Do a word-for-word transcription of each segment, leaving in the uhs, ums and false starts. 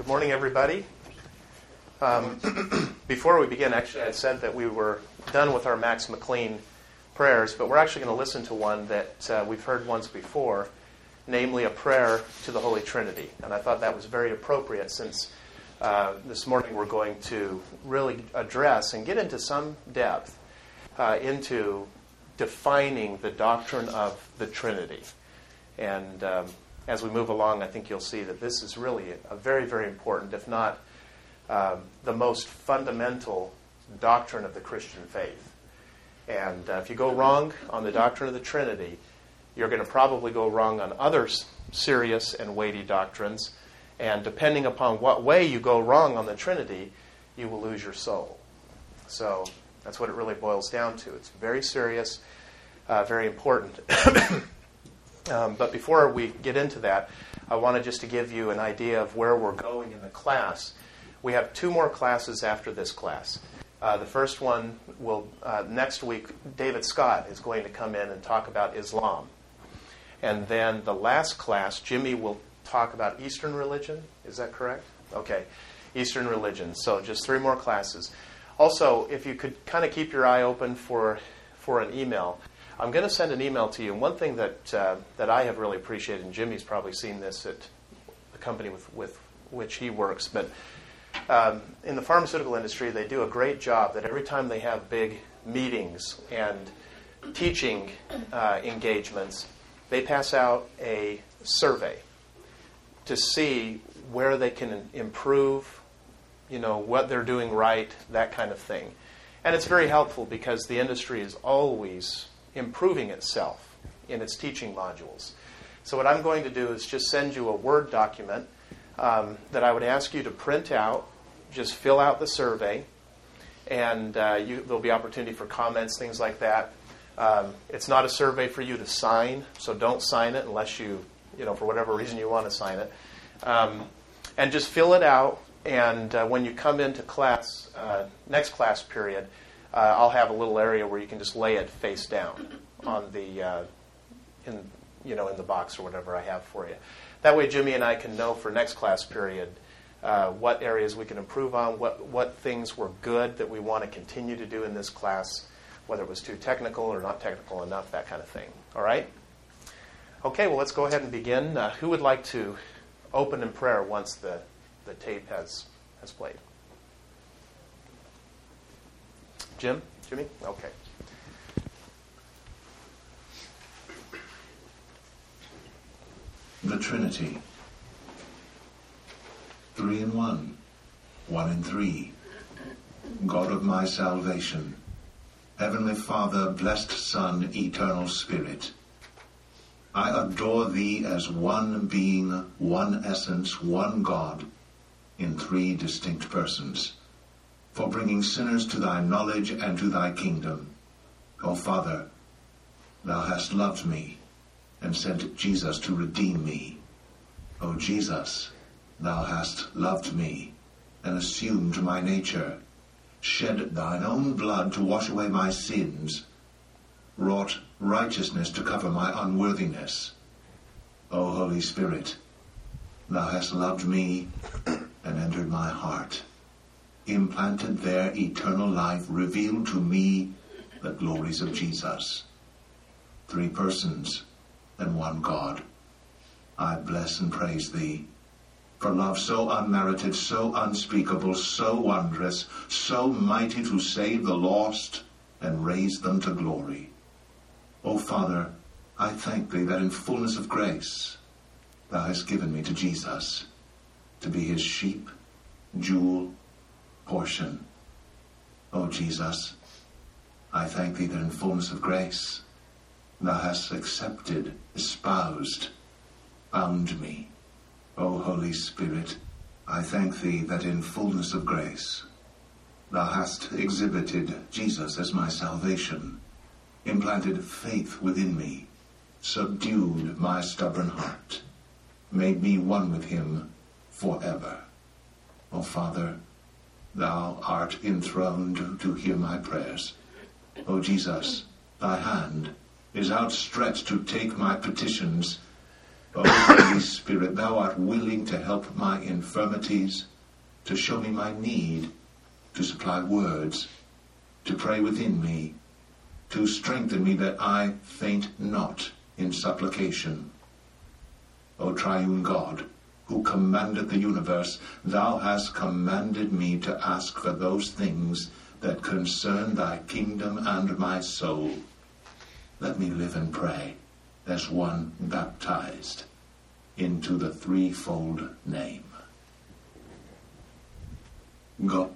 Good morning, everybody. Um, before we begin, actually, I said that we were done with our Max McLean prayers, but we're actually going to listen to one that uh, we've heard once before, namely a prayer to the Holy Trinity. And I thought that was very appropriate since uh, this morning we're going to really address and get into some depth uh, into defining the doctrine of the Trinity. And um, as we move along, I think you'll see that this is really a very, very important, if not um, the most fundamental doctrine of the Christian faith. And uh, if you go wrong on the doctrine of the Trinity, you're going to probably go wrong on other serious and weighty doctrines. And depending upon what way you go wrong on the Trinity, you will lose your soul. So that's what it really boils down to. It's very serious, uh, very important. Um, but before we get into that, I wanted just to give you an idea of where we're going in the class. We have two more classes after this class. Uh, the first one will, uh, next week, David Scott is going to come in and talk about Islam. And then the last class, Jimmy will talk about Eastern religion. Is that correct? Okay, Eastern religion. So just three more classes. Also, if you could kind of keep your eye open for for an email. I'm going to send an email to you. And one thing that uh, that I have really appreciated, and Jimmy's probably seen this at the company with, with which he works, but um, in the pharmaceutical industry, they do a great job that every time they have big meetings and teaching uh, engagements, they pass out a survey to see where they can improve, you know, what they're doing right, that kind of thing. And it's very helpful because the industry is always improving itself in its teaching modules. So what I'm going to do is just send you a Word document um, that I would ask you to print out, just fill out the survey, and uh, you, there'll be opportunity for comments, things like that. Um, it's not a survey for you to sign, so don't sign it unless you, you know, for whatever reason you want to sign it. Um, and just fill it out, and uh, when you come into class, uh, next class period, Uh, I'll have a little area where you can just lay it face down on the, uh, in you know, in the box or whatever I have for you. That way, Jimmy and I can know for next class period uh, what areas we can improve on, what what things were good that we want to continue to do in this class, whether it was too technical or not technical enough, that kind of thing. All right? Okay. Well, let's go ahead and begin. Uh, who would like to open in prayer once the the tape has has played? Jim? Jimmy? Okay. The Trinity. Three in one. One in three. God of my salvation. Heavenly Father, blessed Son, eternal Spirit. I adore Thee as one being, one essence, one God, in three distinct persons, for bringing sinners to Thy knowledge and to Thy kingdom. O Father, Thou hast loved me, and sent Jesus to redeem me. O Jesus, Thou hast loved me, and assumed my nature, shed Thine own blood to wash away my sins, wrought righteousness to cover my unworthiness. O Holy Spirit, Thou hast loved me, and entered my heart, implanted there eternal life, revealed to me the glories of Jesus. Three persons and one God. I bless and praise Thee for love so unmerited, so unspeakable, so wondrous, so mighty to save the lost and raise them to glory. O Father, I thank Thee that in fullness of grace Thou hast given me to Jesus, to be His sheep, jewel, portion. O Jesus, I thank Thee that in fullness of grace Thou hast accepted, espoused, bound me. O Holy Spirit, I thank Thee that in fullness of grace Thou hast exhibited Jesus as my salvation, implanted faith within me, subdued my stubborn heart, made me one with Him forever. O Father, Thou art enthroned to hear my prayers. O Jesus, Thy hand is outstretched to take my petitions O Holy Spirit, thou art willing to help my infirmities, to show me my need, to supply words, to pray within me, to strengthen me that I faint not in supplication. O triune God, who commanded the universe, thou hast commanded me to ask for those things that concern thy kingdom and my soul. Let me live and pray as one baptized into the threefold name. Go.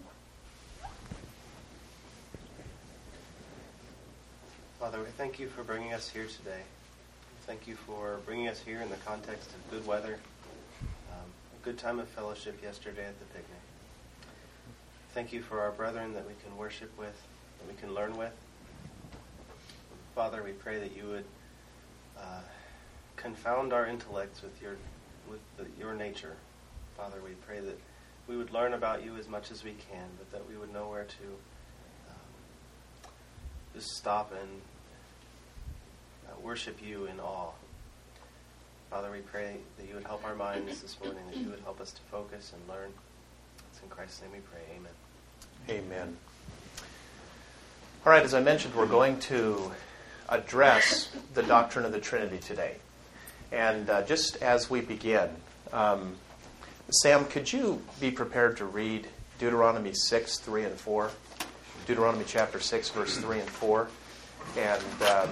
Father, we thank you for bringing us here today. Thank you for bringing us here in the context of good weather, um, a good time of fellowship yesterday at the picnic. Thank you for our brethren that we can worship with, that we can learn with. Father, we pray that you would uh, confound our intellects with your with the, your nature. Father, we pray that we would learn about you as much as we can, but that we would know where to um, just stop and uh, worship you in awe. Father, we pray that you would help our minds this morning, that you would help us to focus and learn. It's in Christ's name we pray. Amen. Amen. All right, as I mentioned, we're going to address the doctrine of the Trinity today. And uh, just as we begin, um, Sam, could you be prepared to read Deuteronomy six, three, and four? Deuteronomy chapter six, verse three and four. And um,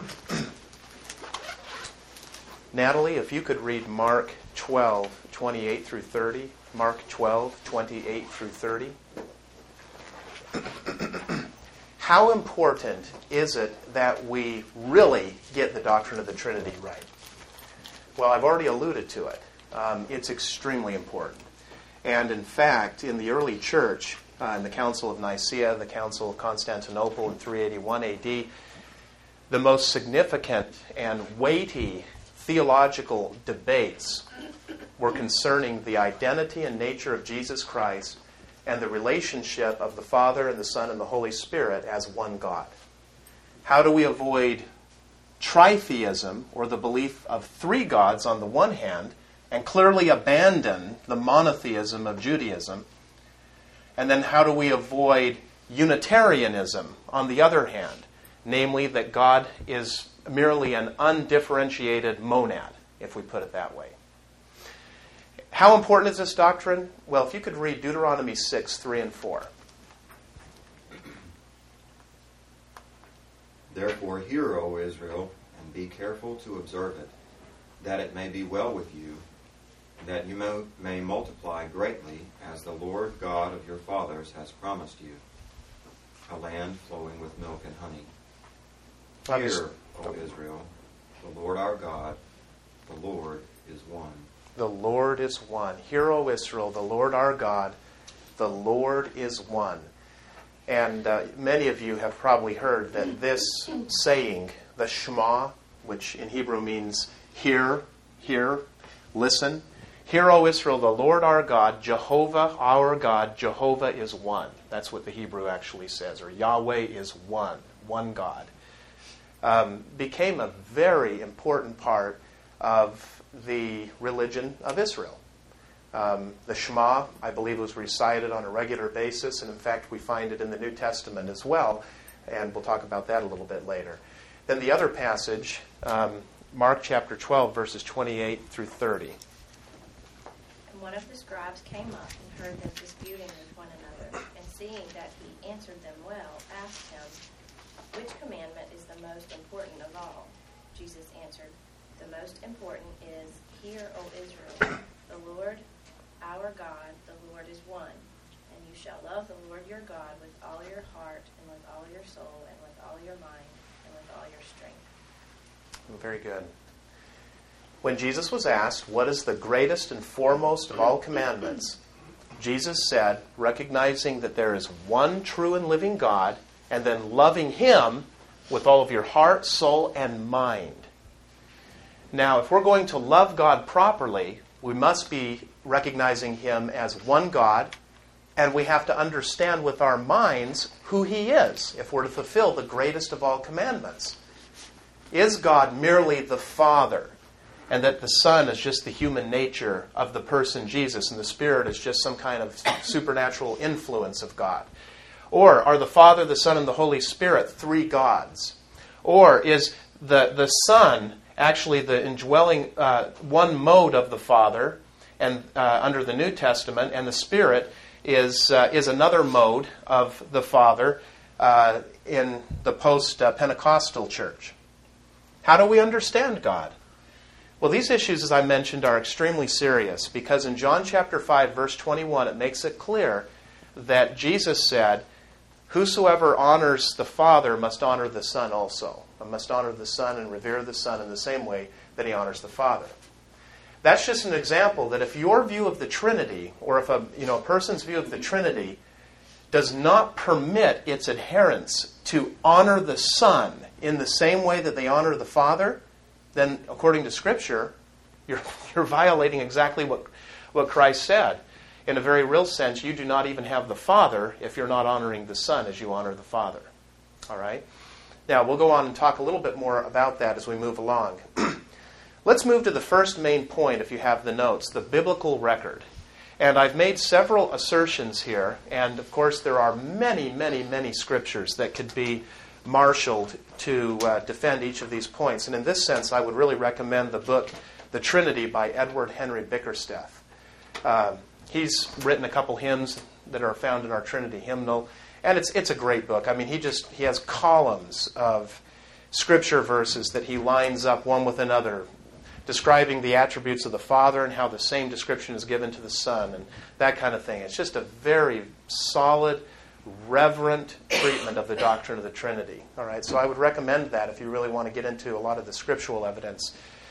Natalie, if you could read Mark twelve, twenty-eight through thirty. Mark twelve, twenty-eight through thirty. How important is it that we really get the doctrine of the Trinity right? Well, I've already alluded to it. Um, it's extremely important. And in fact, in the early church, uh, in the Council of Nicaea, the Council of Constantinople in three eighty-one A D, the most significant and weighty theological debates were concerning the identity and nature of Jesus Christ and the relationship of the Father and the Son and the Holy Spirit as one God. How do we avoid tritheism, or the belief of three gods on the one hand, and clearly abandon the monotheism of Judaism? And then how do we avoid Unitarianism on the other hand, namely that God is merely an undifferentiated monad, if we put it that way? How important is this doctrine? Well, if you could read Deuteronomy six, three, and four. Therefore hear, O Israel, and be careful to observe it, that it may be well with you, that you may, may multiply greatly, as the Lord God of your fathers has promised you, a land flowing with milk and honey. Hear, O Israel, the Lord our God, the Lord is one. The Lord is one. Hear, O Israel, the Lord our God, the Lord is one. And uh, many of you have probably heard that this saying, the Shema, which in Hebrew means hear, hear, listen. Hear, O Israel, the Lord our God, Jehovah our God, Jehovah is one. That's what the Hebrew actually says, or Yahweh is one, one God. Um, became a very important part of the religion of Israel. Um, the Shema, I believe, was recited on a regular basis, and in fact we find it in the New Testament as well, and we'll talk about that a little bit later. Then the other passage, um, Mark chapter twelve, verses twenty-eight through thirty. And one of the scribes came up and heard them disputing with one another, and seeing that he answered them well, asked him, which commandment is the most important of all? Jesus answered, the most important is, hear, O Israel, the Lord our God, the Lord is one, and you shall love the Lord your God with all your heart, and with all your soul, and with all your mind, and with all your strength. Very good. When Jesus was asked, what is the greatest and foremost of all commandments? Jesus said, recognizing that there is one true and living God, and then loving Him with all of your heart, soul, and mind. Now, if we're going to love God properly, we must be recognizing Him as one God, and we have to understand with our minds who He is if we're to fulfill the greatest of all commandments. Is God merely the Father? and that the Son is just the human nature of the person Jesus, and the Spirit is just some kind of supernatural influence of God? Or are the Father, the Son, and the Holy Spirit three gods? Or is the, the Son actually the indwelling uh, one mode of the Father and uh, under the New Testament, and the Spirit is, uh, is another mode of the Father uh, in the post-Pentecostal church? How do we understand God? Well, these issues, as I mentioned, are extremely serious because in John chapter five, verse twenty-one, it makes it clear that Jesus said, "Whosoever honors the Father must honor the Son also, and must honor the Son and revere the Son in the same way that he honors the Father." That's just an example that if your view of the Trinity, or if a you know a person's view of the Trinity does not permit its adherents to honor the Son in the same way that they honor the Father, then according to Scripture, you're you're violating exactly what what Christ said. In a very real sense, you do not even have the Father if you're not honoring the Son as you honor the Father. All right? Now, we'll go on and talk a little bit more about that as we move along. Let's move to the first main point, if you have the notes, the biblical record. And I've made several assertions here, and of course there are many, many, many scriptures that could be marshaled to uh, defend each of these points. And in this sense, I would really recommend the book, The Trinity, by Edward Henry Bickersteth. Uh, he's written a couple hymns that are found in our Trinity hymnal, and it's it's a great book. I mean, he just he has columns of scripture verses that he lines up one with another, describing the attributes of the Father and how the same description is given to the Son and that kind of thing. It's just a very solid, reverent treatment of the doctrine of the Trinity. All right, so I would recommend that if you really want to get into a lot of the scriptural evidence.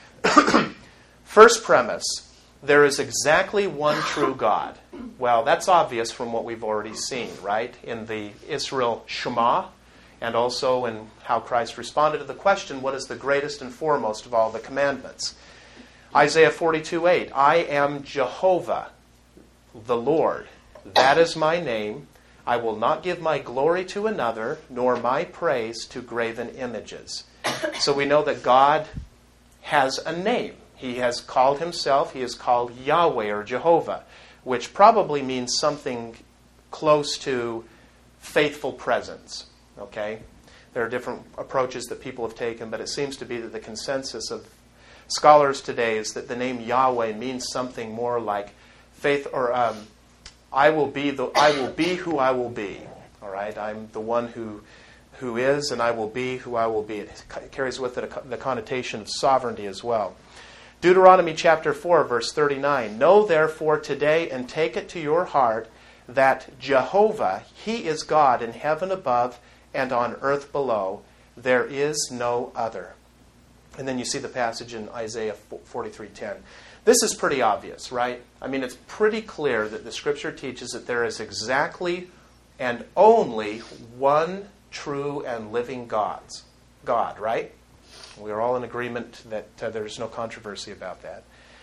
First premise, there is exactly one true God. Well, that's obvious from what we've already seen, right? In the Israel Shema, and also in how Christ responded to the question, what is the greatest and foremost of all the commandments? Isaiah forty-two eight, I am Jehovah, the Lord. That is my name. I will not give my glory to another, nor my praise to graven images. So we know that God has a name. He has called himself, he is called Yahweh or Jehovah, which probably means something close to faithful presence. Okay? There are different approaches that people have taken, but it seems to be that the consensus of scholars today is that the name Yahweh means something more like faith, or um, I will be the I will be who I will be. All right, I'm the one who who is, and I will be who I will be. It carries with it a, the connotation of sovereignty as well. Deuteronomy chapter four, verse thirty-nine. Know therefore today and take it to your heart that Jehovah, he is God in heaven above and on earth below. There is no other. And then you see the passage in Isaiah forty-three ten. This is pretty obvious, right? I mean, it's pretty clear that the Scripture teaches that there is exactly and only one true and living God's, God, right? We are all in agreement that uh, there's no controversy about that.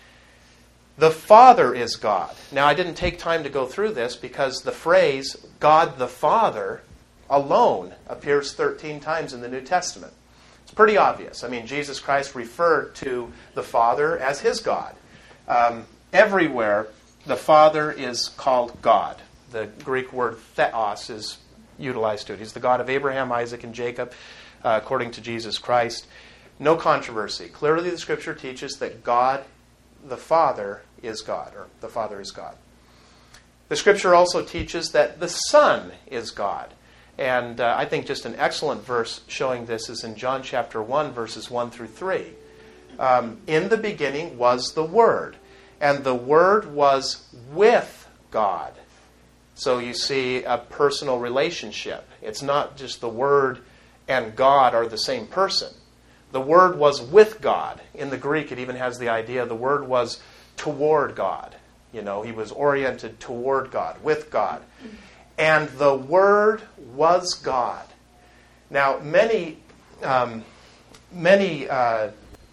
The Father is God. Now, I didn't take time to go through this because the phrase God the Father alone appears thirteen times in the New Testament. It's pretty obvious. I mean, Jesus Christ referred to the Father as his God. Um, everywhere, the Father is called God. The Greek word theos is utilized to it. He's the God of Abraham, Isaac, and Jacob, uh, according to Jesus Christ. No controversy. Clearly, the Scripture teaches that God, the Father, is God, or the Father is God. The Scripture also teaches that the Son is God. And uh, I think just an excellent verse showing this is in John chapter one, verses one through three. Um, in the beginning was the Word, and the Word was with God. So you see a personal relationship. It's not just the Word and God are the same person. The Word was with God. In the Greek, it even has the idea the Word was toward God. You know, he was oriented toward God, with God. And the Word was God. Now, many, um, many uh,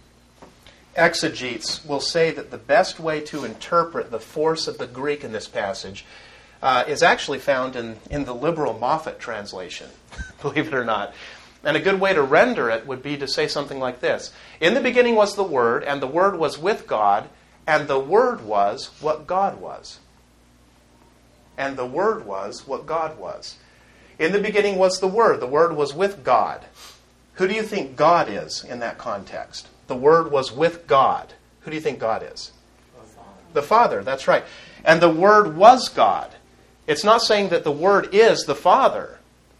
exegetes will say that the best way to interpret the force of the Greek in this passage uh, is actually found in, in the liberal Moffat translation, believe it or not. And a good way to render it would be to say something like this. In the beginning was the Word, and the Word was with God, and the Word was what God was. And the Word was what God was. In the beginning was the Word. The Word was with God. Who do you think God is in that context? The Word was with God. Who do you think God is? The Father. The Father, that's right. And the Word was God. It's not saying that the Word is the Father.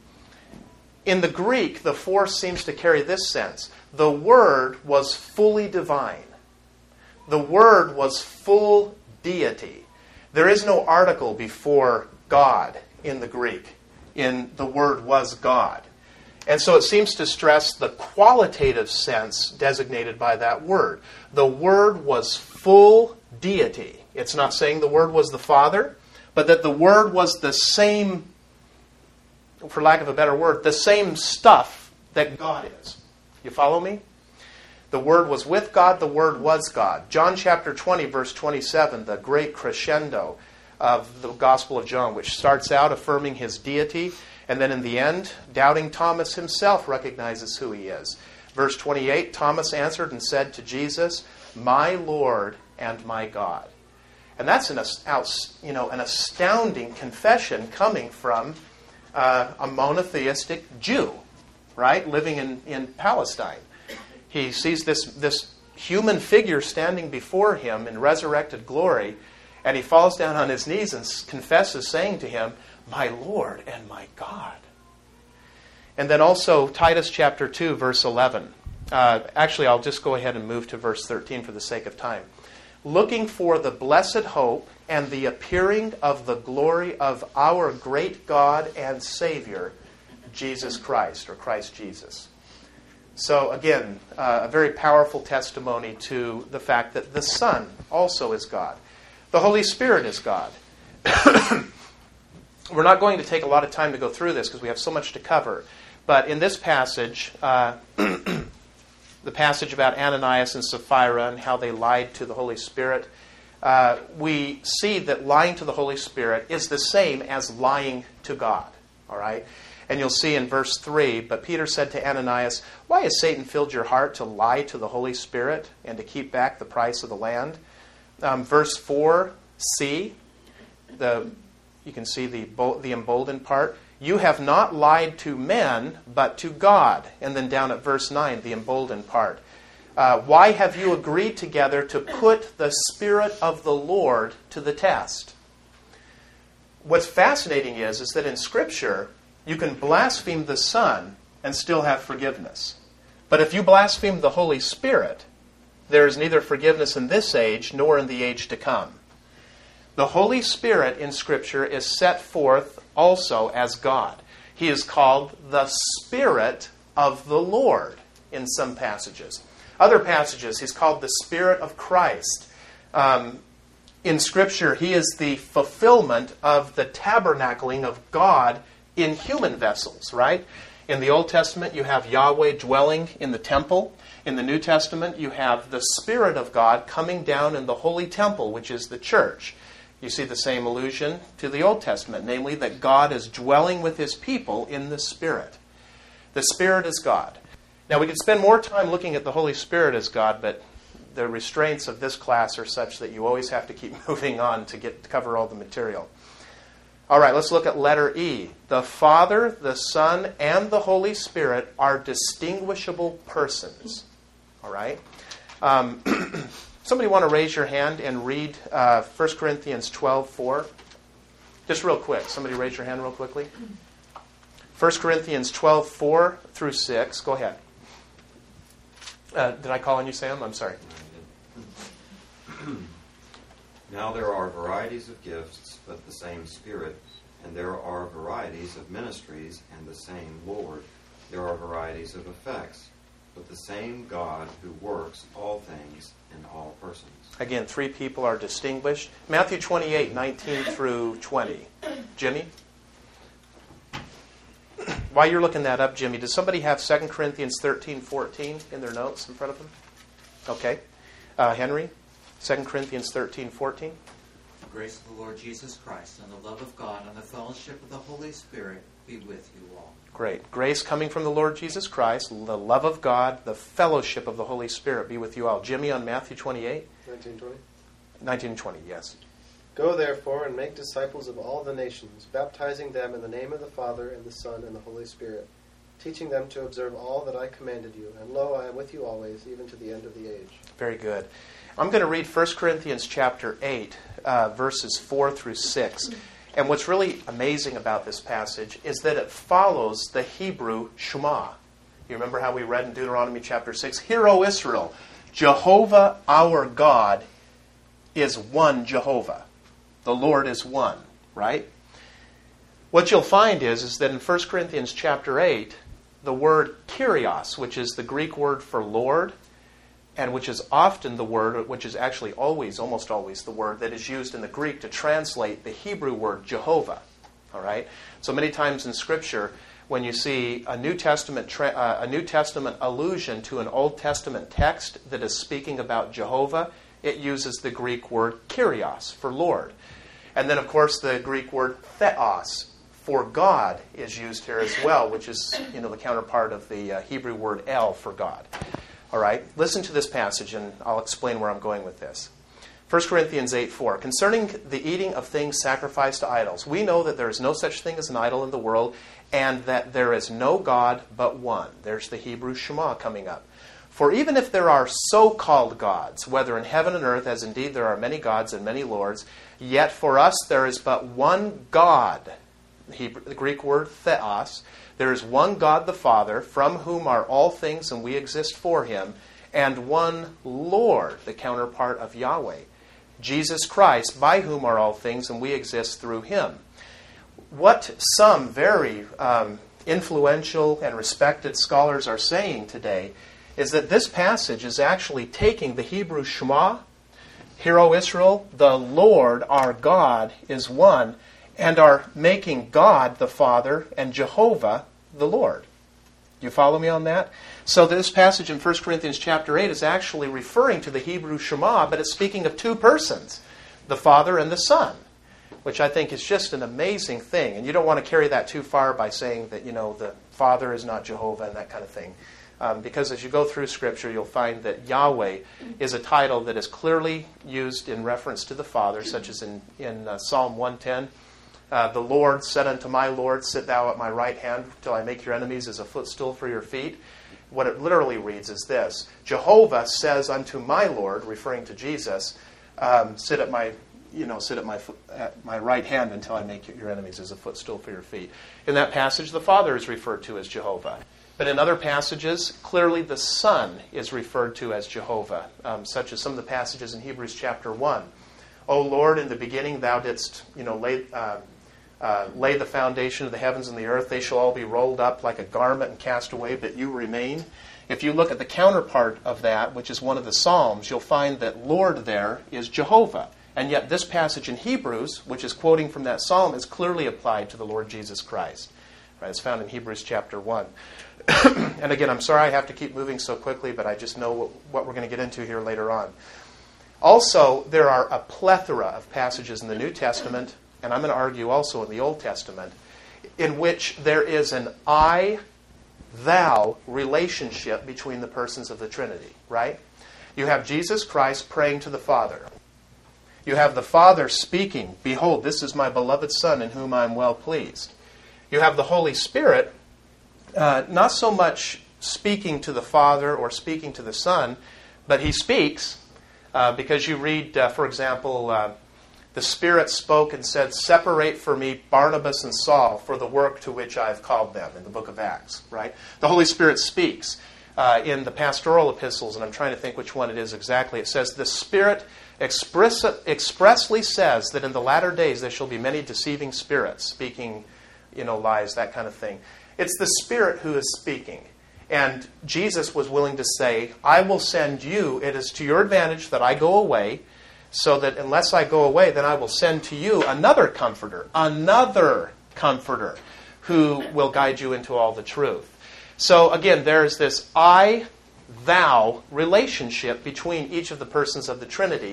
In the Greek, the force seems to carry this sense. The Word was fully divine. The Word was full deity. There is no article before God in the Greek. In the Word was God. And so it seems to stress the qualitative sense designated by that word. The Word was full deity. It's not saying the Word was the Father, but that the Word was the same, for lack of a better word, the same stuff that God is. You follow me? The Word was with God, the Word was God. John chapter twenty, verse twenty-seven, the great crescendo of the Gospel of John, which starts out affirming his deity, and then in the end, doubting Thomas himself recognizes who he is. Verse twenty-eight, Thomas answered and said to Jesus, "My Lord and my God." And that's an, you know, an astounding confession coming from uh, a monotheistic Jew, right, living in, in Palestine. He sees this, this human figure standing before him in resurrected glory, and he falls down on his knees and confesses, saying to him, "My Lord and my God." And then also Titus chapter two, verse eleven. Uh, actually, I'll just go ahead and move to verse thirteen for the sake of time. "Looking for the blessed hope and the appearing of the glory of our great God and Savior, Jesus Christ," or Christ Jesus. So again, uh, a very powerful testimony to the fact that the Son also is God. The Holy Spirit is God. We're not going to take a lot of time to go through this because we have so much to cover. But in this passage, uh, the passage about Ananias and Sapphira and how they lied to the Holy Spirit, uh, we see that lying to the Holy Spirit is the same as lying to God. All right? And you'll see in verse three, "But Peter said to Ananias, 'Why has Satan filled your heart to lie to the Holy Spirit and to keep back the price of the land?'" Um, verse four, C, the you can see the the emboldened part. "You have not lied to men, but to God." And then down at verse nine, the emboldened part. Uh, "Why have you agreed together to put the Spirit of the Lord to the test?" What's fascinating is, is that in Scripture, you can blaspheme the Son and still have forgiveness. But if you blaspheme the Holy Spirit, there is neither forgiveness in this age nor in the age to come. The Holy Spirit in Scripture is set forth also as God. He is called the Spirit of the Lord in some passages. Other passages, he's called the Spirit of Christ. Um, in Scripture, he is the fulfillment of the tabernacling of God in human vessels, right? In the Old Testament, you have Yahweh dwelling in the temple. In the New Testament, you have the Spirit of God coming down in the holy temple, which is the church. You see the same allusion to the Old Testament, namely that God is dwelling with His people in the Spirit. The Spirit is God. Now, we could spend more time looking at the Holy Spirit as God, but the restraints of this class are such that you always have to keep moving on to get to cover all the material. All right, let's look at letter E. The Father, the Son, and the Holy Spirit are distinguishable persons. All right? Um, somebody want to raise your hand and read uh, First Corinthians twelve four? Just real quick. Somebody raise your hand real quickly. First Corinthians twelve four through six. Go ahead. Uh, did I call on you, Sam? I'm sorry. Now there are varieties of gifts, but the same Spirit. And there are varieties of ministries, and the same Lord. There are varieties of effects, but the same God who works all things in all persons. Again, three people are distinguished. Matthew twenty-eight, nineteen through twenty. Jimmy? While you're looking that up, Jimmy, does somebody have Second Corinthians thirteen fourteen in their notes in front of them? Okay. Uh, Henry? Second Corinthians thirteen fourteen. grace of the Lord Jesus Christ, and the love of God, and the fellowship of the Holy Spirit be with you all. Great. Grace coming from the Lord Jesus Christ, the love of God, the fellowship of the Holy Spirit be with you all. Jimmy, on Matthew twenty-eight? nineteen twenty. nineteen twenty, yes. Go therefore and make disciples of all the nations, baptizing them in the name of the Father, and the Son, and the Holy Spirit, teaching them to observe all that I commanded you. And lo, I am with you always, even to the end of the age. Very good. I'm going to read First Corinthians chapter eight, uh, verses four through six. And what's really amazing about this passage is that it follows the Hebrew Shema. You remember how we read in Deuteronomy chapter six? Hear, O Israel, Jehovah our God is one Jehovah. The Lord is one, right? What you'll find is, is that in First Corinthians chapter eight, the word Kyrios, which is the Greek word for Lord, and which is often the word, which is actually always, almost always the word that is used in the Greek to translate the Hebrew word Jehovah. All right? So many times in Scripture, when you see a New Testament tra- uh, a New Testament allusion to an Old Testament text that is speaking about Jehovah, it uses the Greek word Kyrios for Lord. And then, of course, the Greek word Theos for God is used here as well, which is, you know, the counterpart of the uh, Hebrew word El for God. All right, listen to this passage, and I'll explain where I'm going with this. First Corinthians eight four. Concerning the eating of things sacrificed to idols, we know that there is no such thing as an idol in the world, and that there is no God but one. There's the Hebrew Shema coming up. For even if there are so-called gods, whether in heaven and earth, as indeed there are many gods and many lords, yet for us there is but one God, the, Hebrew, the Greek word theos. There is one God the Father, from whom are all things, and we exist for him, and one Lord, the counterpart of Yahweh, Jesus Christ, by whom are all things, and we exist through him. What some very um, influential and respected scholars are saying today is that this passage is actually taking the Hebrew Shema, Hear, O Israel, the Lord our God is one, and are making God the Father and Jehovah the Lord. Do you follow me on that? So this passage in First Corinthians chapter eight is actually referring to the Hebrew Shema, but it's speaking of two persons, the Father and the Son, which I think is just an amazing thing. And you don't want to carry that too far by saying that, you know, the Father is not Jehovah and that kind of thing. Um, because as you go through Scripture, you'll find that Yahweh is a title that is clearly used in reference to the Father, such as in, in uh, Psalm one ten. Uh, the Lord said unto my Lord, sit thou at my right hand till I make your enemies as a footstool for your feet. What it literally reads is this: Jehovah says unto my Lord, referring to Jesus, um, sit at my, you know, sit at my at my right hand until I make your enemies as a footstool for your feet. In that passage, the Father is referred to as Jehovah. But in other passages, clearly the Son is referred to as Jehovah, um, such as some of the passages in Hebrews chapter one. O Lord, in the beginning thou didst, you know, lay... Uh, Uh, lay the foundation of the heavens and the earth. They shall all be rolled up like a garment and cast away, but you remain. If you look at the counterpart of that, which is one of the Psalms, you'll find that Lord there is Jehovah. And yet this passage in Hebrews, which is quoting from that Psalm, is clearly applied to the Lord Jesus Christ. Right, it's found in Hebrews chapter one. And again, I'm sorry I have to keep moving so quickly, but I just know what, what we're going to get into here later on. Also, there are a plethora of passages in the New Testament, and I'm going to argue also in the Old Testament, in which there is an I-thou relationship between the persons of the Trinity, right? You have Jesus Christ praying to the Father. You have the Father speaking, behold, this is my beloved Son in whom I am well pleased. You have the Holy Spirit, uh, not so much speaking to the Father or speaking to the Son, but he speaks uh, because you read, uh, for example, uh, the Spirit spoke and said, separate for me Barnabas and Saul for the work to which I have called them, in the book of Acts, right? The Holy Spirit speaks uh, in the pastoral epistles, and I'm trying to think which one it is exactly. It says, the Spirit express, expressly says that in the latter days there shall be many deceiving spirits, speaking, you know, lies, that kind of thing. It's the Spirit who is speaking. And Jesus was willing to say, I will send you, it is to your advantage that I go away, so that unless I go away, then I will send to you another comforter, another comforter, who will guide you into all the truth. So again, there's this I-thou relationship between each of the persons of the Trinity.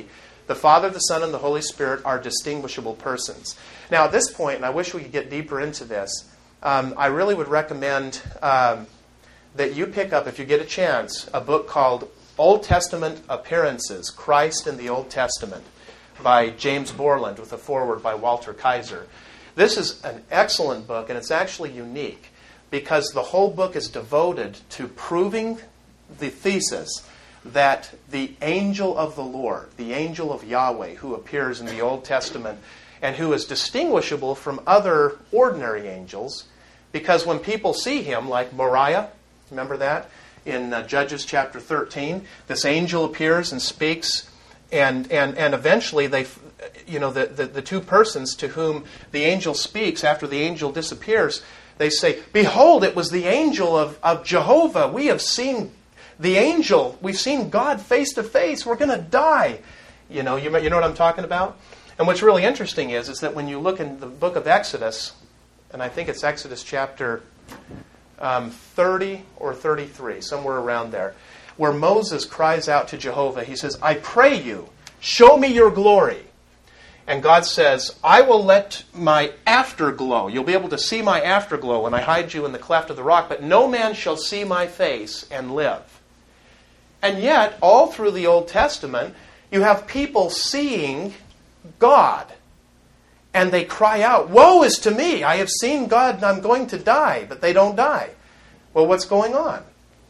The Father, the Son, and the Holy Spirit are distinguishable persons. Now, at this point, and I wish we could get deeper into this, um, I really would recommend um, that you pick up, if you get a chance, a book called Old Testament Appearances, Christ in the Old Testament, by James Borland, with a foreword by Walter Kaiser. This is an excellent book, and it's actually unique, because the whole book is devoted to proving the thesis that the angel of the Lord, the angel of Yahweh, who appears in the Old Testament and who is distinguishable from other ordinary angels, because when people see him, like Moriah, remember that? In uh, Judges chapter thirteen, this angel appears and speaks, and and, and eventually they, you know, the, the, the two persons to whom the angel speaks after the angel disappears, they say, "Behold, it was the angel of, of Jehovah. We have seen the angel. We've seen God face to face. We're going to die." You know, you, you know what I'm talking about? And what's really interesting is, is that when you look in the book of Exodus, and I think it's Exodus chapter um, thirty or thirty-three, somewhere around there, where Moses cries out to Jehovah. He says, "I pray you, show me your glory." And God says, "I will let my afterglow, you'll be able to see my afterglow when I hide you in the cleft of the rock, but no man shall see my face and live." And yet, all through the Old Testament, you have people seeing God. And they cry out, "Woe is to me! I have seen God and I'm going to die." But they don't die. Well, what's going on?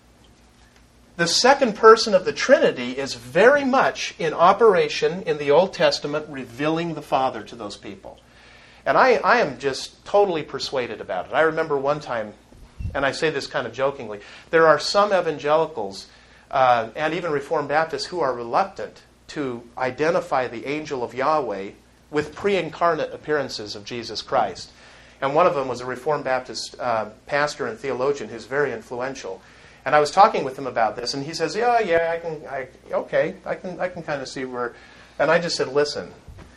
The second person of the Trinity is very much in operation in the Old Testament, revealing the Father to those people. And I, I am just totally persuaded about it. I remember one time, and I say this kind of jokingly, there are some evangelicals uh, and even Reformed Baptists who are reluctant to identify the angel of Yahweh with pre-incarnate appearances of Jesus Christ. And one of them was a Reformed Baptist uh, pastor and theologian who's very influential. And I was talking with him about this, and he says, "Yeah, yeah, I can, I, okay, I can, I can kind of see where." And I just said, "Listen,"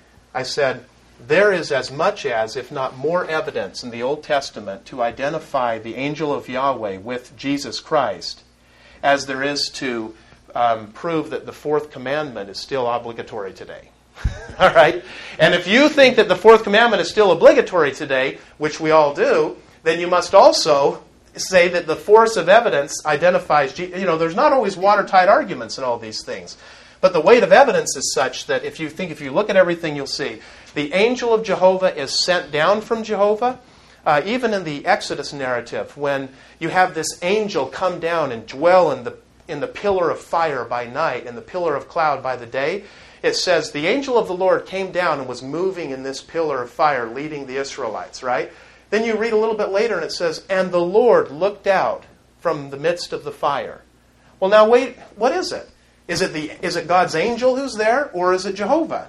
I said, "there is as much as, if not more, evidence in the Old Testament to identify the angel of Yahweh with Jesus Christ as there is to um, prove that the fourth commandment is still obligatory today." All right? And if you think that the fourth commandment is still obligatory today, which we all do, then you must also say that the force of evidence identifies, you know, there's not always watertight arguments in all these things. But the weight of evidence is such that if you think, if you look at everything, you'll see the angel of Jehovah is sent down from Jehovah. Uh, even in the Exodus narrative, when you have this angel come down and dwell in the in the pillar of fire by night and the pillar of cloud by the day, it says the angel of the Lord came down and was moving in this pillar of fire, leading the Israelites, right? Then you read a little bit later and it says, "And the Lord looked out from the midst of the fire." Well, now wait, what is it? Is it the is it God's angel who's there, or is it Jehovah?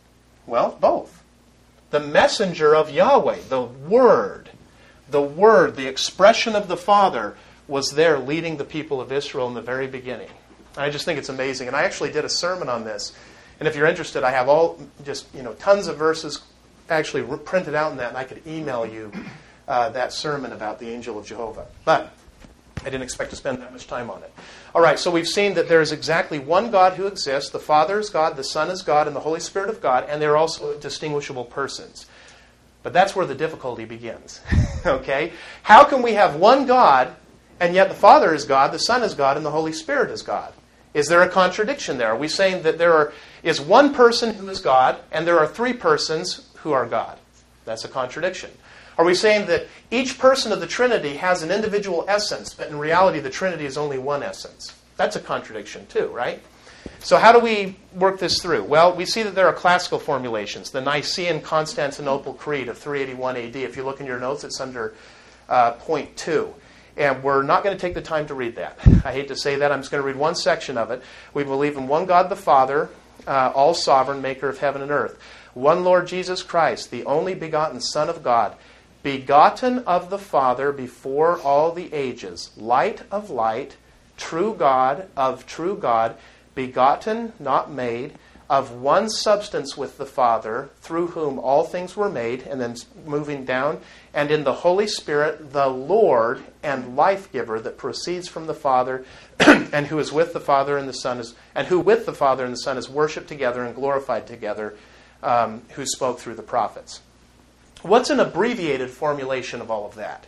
Well, both. The messenger of Yahweh, the Word, the Word, the expression of the Father, was there leading the people of Israel in the very beginning. I just think it's amazing. And I actually did a sermon on this. And if you're interested, I have all just, you know, tons of verses actually printed out in that, and I could email you uh, that sermon about the angel of Jehovah. But I didn't expect to spend that much time on it. All right, so we've seen that there is exactly one God who exists. The Father is God, the Son is God, and the Holy Spirit of God, and they're also distinguishable persons. But that's where the difficulty begins. Okay? How can we have one God, and yet the Father is God, the Son is God, and the Holy Spirit is God? Is there a contradiction there? Are we saying that there are, is one person who is God, and there are three persons who are God? That's a contradiction. Are we saying that each person of the Trinity has an individual essence, but in reality the Trinity is only one essence? That's a contradiction too, right? So how do we work this through? Well, we see that there are classical formulations. The Nicene-Constantinople Creed of three eighty-one A D, if you look in your notes, it's under uh, point two. And we're not going to take the time to read that. I hate to say that. I'm just going to read one section of it. We believe in one God the Father, uh, all sovereign, maker of heaven and earth. One Lord Jesus Christ, the only begotten Son of God, begotten of the Father before all the ages, light of light, true God of true God, begotten, not made, of one substance with the Father, through whom all things were made, and then moving down, and in the Holy Spirit, the Lord and life-giver that proceeds from the Father, and who is with the Father and the Son, is, and who with the Father and the Son is worshipped together and glorified together, um, who spoke through the prophets. What's an abbreviated formulation of all of that?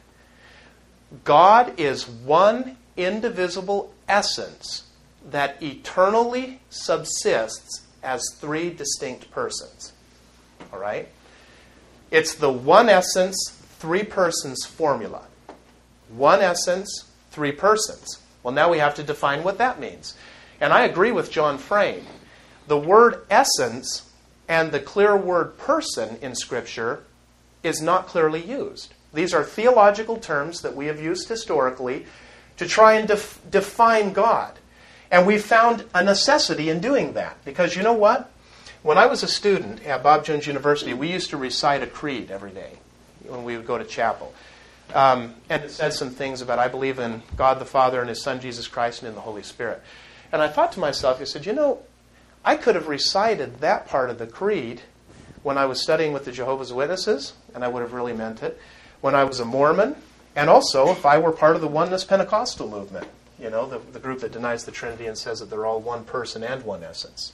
God is one indivisible essence that eternally subsists as three distinct persons. All right? It's the one essence, three persons formula. One essence, three persons. Well, now we have to define what that means. And I agree with John Frame. The word essence and the clear word person in Scripture is not clearly used. These are theological terms that we have used historically to try and def- define God. And we found a necessity in doing that. Because you know what? When I was a student at Bob Jones University, we used to recite a creed every day when we would go to chapel. Um, and it said some things about, I believe in God the Father and His Son Jesus Christ and in the Holy Spirit. And I thought to myself, I said, you know, I could have recited that part of the creed when I was studying with the Jehovah's Witnesses, and I would have really meant it, when I was a Mormon, and also if I were part of the Oneness Pentecostal movement. You know, the, the group that denies the Trinity and says that they're all one person and one essence.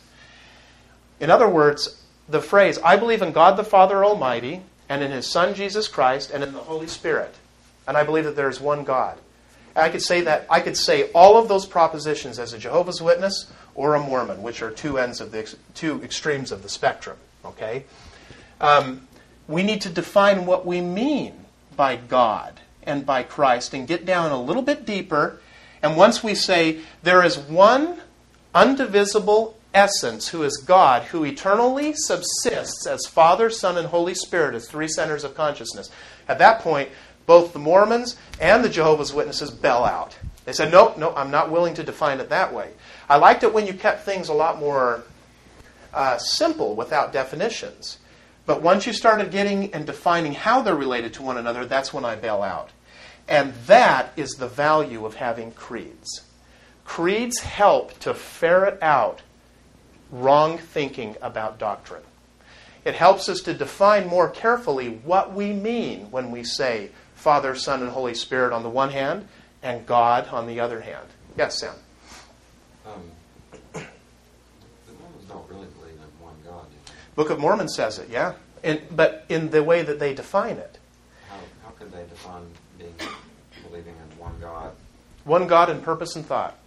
In other words, the phrase, I believe in God the Father Almighty, and in His Son Jesus Christ, and in the Holy Spirit. And I believe that there is one God. I could say that, I could say all of those propositions as a Jehovah's Witness or a Mormon, which are two ends of the two extremes of the spectrum. Okay? Um, we need to define what we mean by God and by Christ and get down a little bit deeper. And once we say there is one undivisible essence who is God, who eternally subsists as Father, Son, and Holy Spirit as three centers of consciousness, at that point, both the Mormons and the Jehovah's Witnesses bail out. They said, no, no, I'm not willing to define it that way. I liked it when you kept things a lot more uh, simple without definitions. But once you started getting and defining how they're related to one another, that's when I bail out. And that is the value of having creeds. Creeds help to ferret out wrong thinking about doctrine. It helps us to define more carefully what we mean when we say Father, Son, and Holy Spirit on the one hand, and God on the other hand. Yes, Sam? Um, the Mormons don't really believe in one God, do they? Book of Mormon says it, yeah. In, but in the way that they define it. How, how could they define being believing in one God? One God in purpose and thought.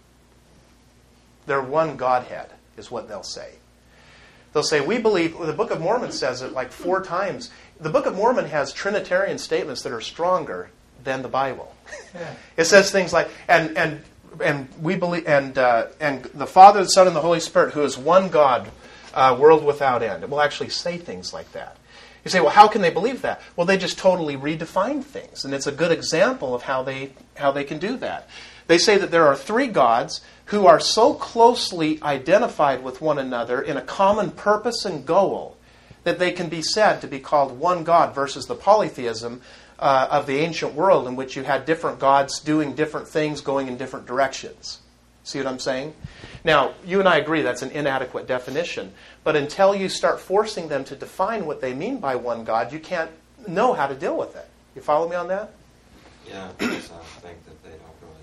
They're one Godhead, is what they'll say. They'll say, we believe, well, the Book of Mormon says it like four times. The Book of Mormon has Trinitarian statements that are stronger than the Bible. Yeah. It says things like, and and and we believe, and uh, and the Father, the Son, and the Holy Spirit, who is one God, uh, world without end. It will actually say things like that. You say, well, how can they believe that? Well, they just totally redefine things, and it's a good example of how they how they can do that. They say that there are three gods who are so closely identified with one another in a common purpose and goal that they can be said to be called one God versus the polytheism uh, of the ancient world in which you had different gods doing different things, going in different directions. See what I'm saying? Now, you and I agree that's an inadequate definition, but until you start forcing them to define what they mean by one God, you can't know how to deal with it. You follow me on that? Yeah, I guess I think that they don't really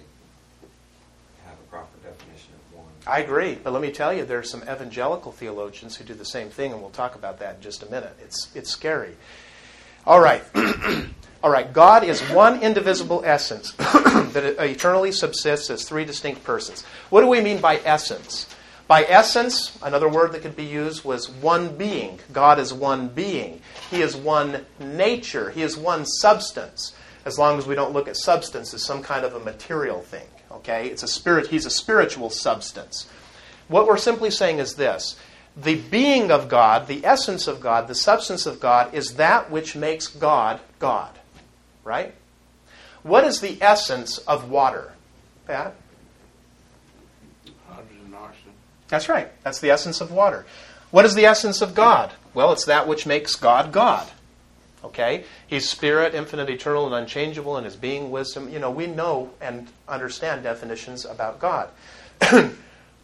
have a proper definition of one. I agree, but let me tell you, there are some evangelical theologians who do the same thing, and we'll talk about that in just a minute. It's it's scary. All right. All right, God is one indivisible essence that eternally subsists as three distinct persons. What do we mean by essence? By essence, another word that could be used was one being. God is one being. He is one nature. He is one substance. As long as we don't look at substance as some kind of a material thing. Okay? It's a spirit. He's a spiritual substance. What we're simply saying is this. The being of God, the essence of God, the substance of God is that which makes God God. Right? What is the essence of water? Pat? Hydrogen, oxygen. That's right. That's the essence of water. What is the essence of God? Well, it's that which makes God God. Okay? He's spirit, infinite, eternal, and unchangeable, and His being, wisdom. You know, we know and understand definitions about God.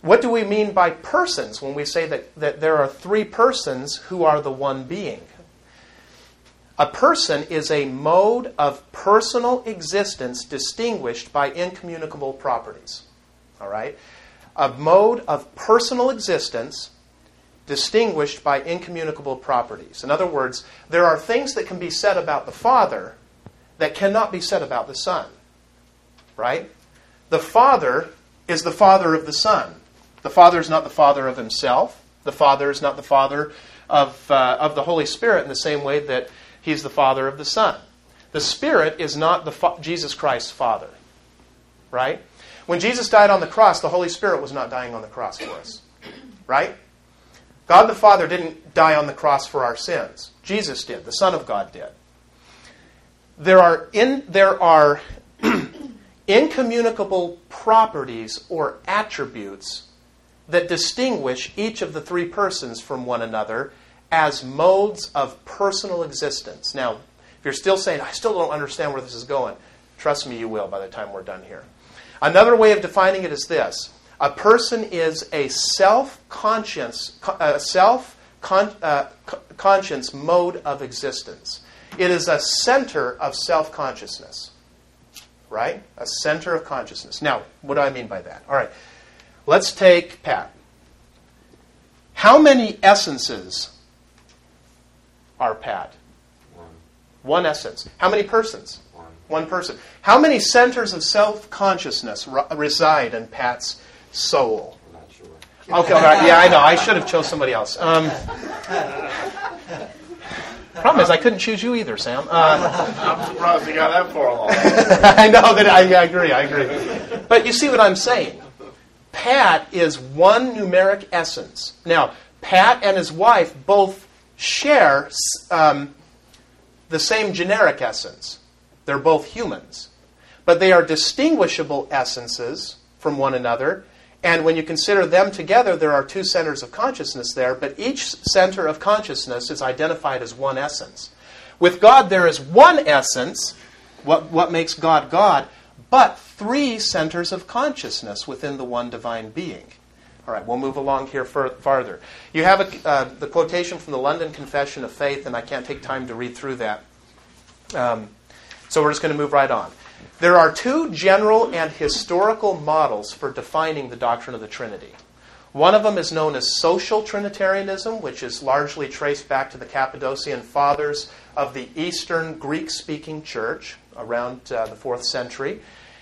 what do we mean by persons when we say that, that there are three persons who are the one being? A person is a mode of personal existence distinguished by incommunicable properties. All right? A mode of personal existence distinguished by incommunicable properties. In other words, there are things that can be said about the Father that cannot be said about the Son. Right? The Father is the Father of the Son. The Father is not the Father of Himself. The Father is not the Father of, uh, of the Holy Spirit in the same way that He's the Father of the Son. The Spirit is not the fa- Jesus Christ's Father. Right? When Jesus died on the cross, the Holy Spirit was not dying on the cross for us. Right? God the Father didn't die on the cross for our sins. Jesus did. The Son of God did. There are in there are incommunicable properties or attributes that distinguish each of the three persons from one another as modes of personal existence. Now, if you're still saying, I still don't understand where this is going, trust me, you will by the time we're done here. Another way of defining it is this. A person is a self-conscious, a self-conscious mode of existence. It is a center of self-consciousness. Right? A center of consciousness. Now, what do I mean by that? All right. Let's take Pat. How many essences are Pat? One. One essence. How many persons? One. One person. How many centers of self-consciousness re- reside in Pat's soul? I'm not sure. Okay, all right. Yeah, I know. I should have chose somebody else. Um, problem is, I couldn't choose you either, Sam. Uh, I'm surprised you got that far along. I know that. I, I agree. I agree. But you see what I'm saying? Pat is one numeric essence. Now, Pat and his wife both share um, the same generic essence. They're both humans. But they are distinguishable essences from one another. And when you consider them together, there are two centers of consciousness there, but each center of consciousness is identified as one essence. With God, there is one essence, what, what makes God God, but three centers of consciousness within the one divine being. All right, we'll move along here fur- farther. You have a, uh, the quotation from the London Confession of Faith, and I can't take time to read through that. Um, so we're just going to move right on. There are two general and historical models for defining the doctrine of the Trinity. One of them is known as social Trinitarianism, which is largely traced back to the Cappadocian Fathers of the Eastern Greek-speaking church around uh, the fourth century.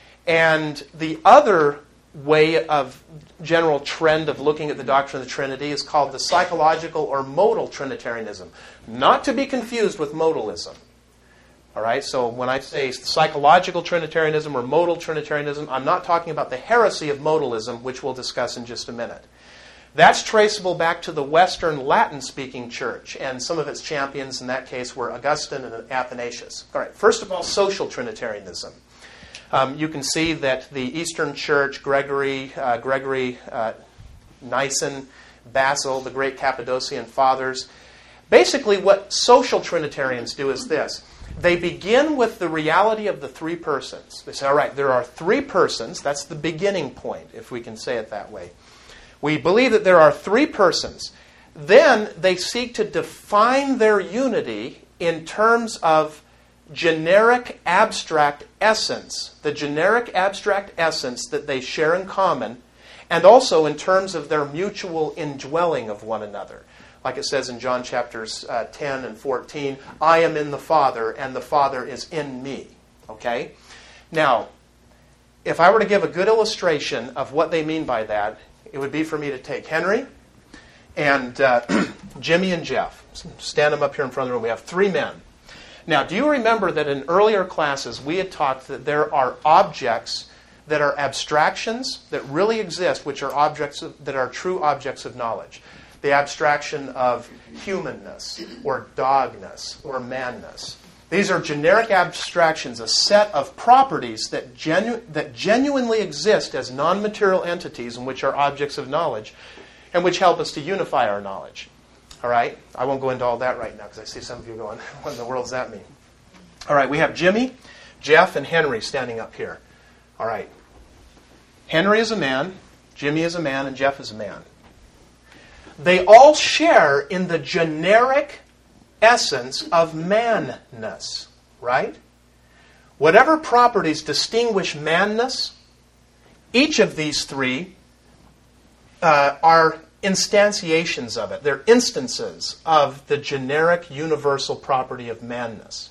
And the other way of general trend of looking at the doctrine of the Trinity is called the psychological or modal Trinitarianism, not to be confused with modalism. All right, so when I say psychological Trinitarianism or modal Trinitarianism, I'm not talking about the heresy of modalism, which we'll discuss in just a minute. That's traceable back to the Western Latin-speaking church, and some of its champions in that case were Augustine and Athanasius. All right, first of all, social Trinitarianism. Um, you can see that the Eastern Church, Gregory, uh, Gregory, uh, Nyssen, Basil, the great Cappadocian Fathers, basically what social Trinitarians do is this. They begin with the reality of the three persons. They say, all right, there are three persons. That's the beginning point, if we can say it that way. We believe that there are three persons. Then they seek to define their unity in terms of generic abstract essence, the generic abstract essence that they share in common, and also in terms of their mutual indwelling of one another. Like it says in John chapters uh, ten and fourteen, I am in the Father, and the Father is in me. Okay? Now, if I were to give a good illustration of what they mean by that, it would be for me to take Henry and uh, Jimmy and Jeff. Stand them up here in front of the room. We have three men. Now, do you remember that in earlier classes we had talked that there are objects that are abstractions that really exist, which are objects of, that are true objects of knowledge? The abstraction of humanness, or dogness, or manness. These are generic abstractions, a set of properties that, genu- that genuinely exist as non-material entities and which are objects of knowledge, and which help us to unify our knowledge. All right? I won't go into all that right now, because I see some of you going, what in the world does that mean? All right, we have Jimmy, Jeff, and Henry standing up here. All right. Henry is a man. Jimmy is a man, and Jeff is a man. They all share in the generic essence of manness, right? Whatever properties distinguish manness, each of these three uh, are instantiations of it. They're instances of the generic universal property of manness.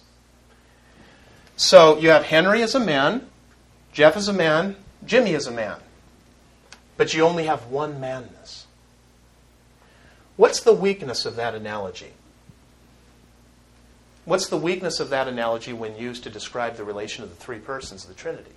So you have Henry as a man, Jeff is a man, Jimmy is a man. But you only have one manness. What's the weakness of that analogy? What's the weakness of that analogy when used to describe the relation of the three persons of the Trinity?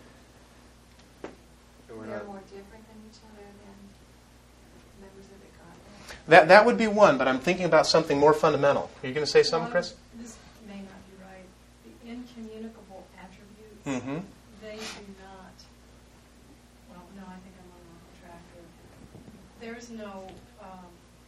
We're They're not- more different than each other than members of the Godhead. That that would be one, but I'm thinking about something more fundamental. Are you going to say something, Chris? This may not be right. The incommunicable attributes, Mm-hmm. they do not. Well, no, I think I'm on the wrong track here. There's no um,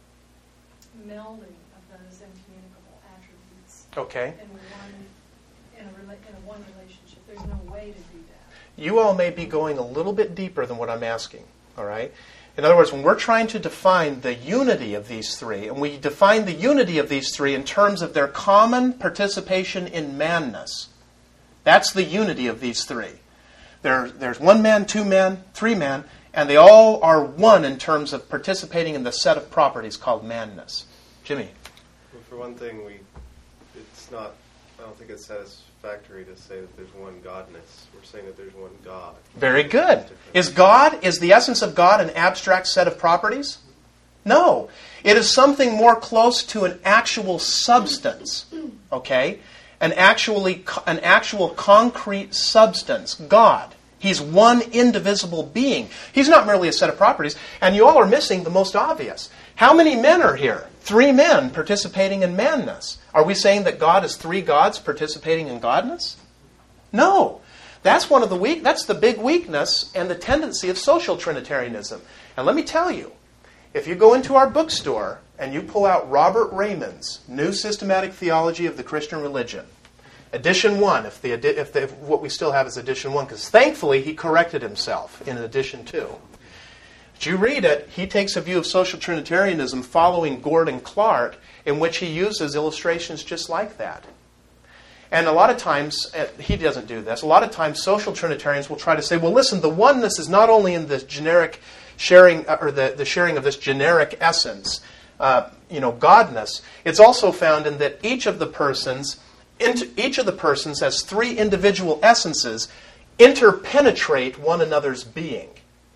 melding of those incommunicable attributes Okay. in one in a rela- in a one relationship. There's no way to do that. You all may be going a little bit deeper than what I'm asking, all right? In other words, when we're trying to define the unity of these three, and we define the unity of these three in terms of their common participation in manness, that's the unity of these three. There, there's one man, two men, three men, and they all are one in terms of participating in the set of properties called manness. Jimmy? Well, for one thing, we it's not. I don't think it's satisfactory to say that there's one Godness. We're saying that there's one God. Very good. Is God, is the essence of God an abstract set of properties? No. It is something more close to an actual substance. Okay? An actually an actual concrete substance. God. He's one indivisible being. He's not merely a set of properties. And you all are missing the most obvious. How many men are here? Three men participating in manness. Are we saying that God is three gods participating in godness? No. That's one of the weak. That's the big weakness and the tendency of social Trinitarianism. And let me tell you, if you go into our bookstore and you pull out Robert Raymond's New Systematic Theology of the Christian Religion, edition one, if the if, the, if what we still have is edition one, because thankfully he corrected himself in edition two. But you read it, he takes a view of social Trinitarianism following Gordon Clark, in which he uses illustrations just like that. And a lot of times, he doesn't do this, a lot of times social Trinitarians will try to say, well, listen, the oneness is not only in this generic sharing, or the, the sharing of this generic essence, uh, you know, godness, it's also found in that each of the persons, each of the persons has three individual essences interpenetrate one another's being.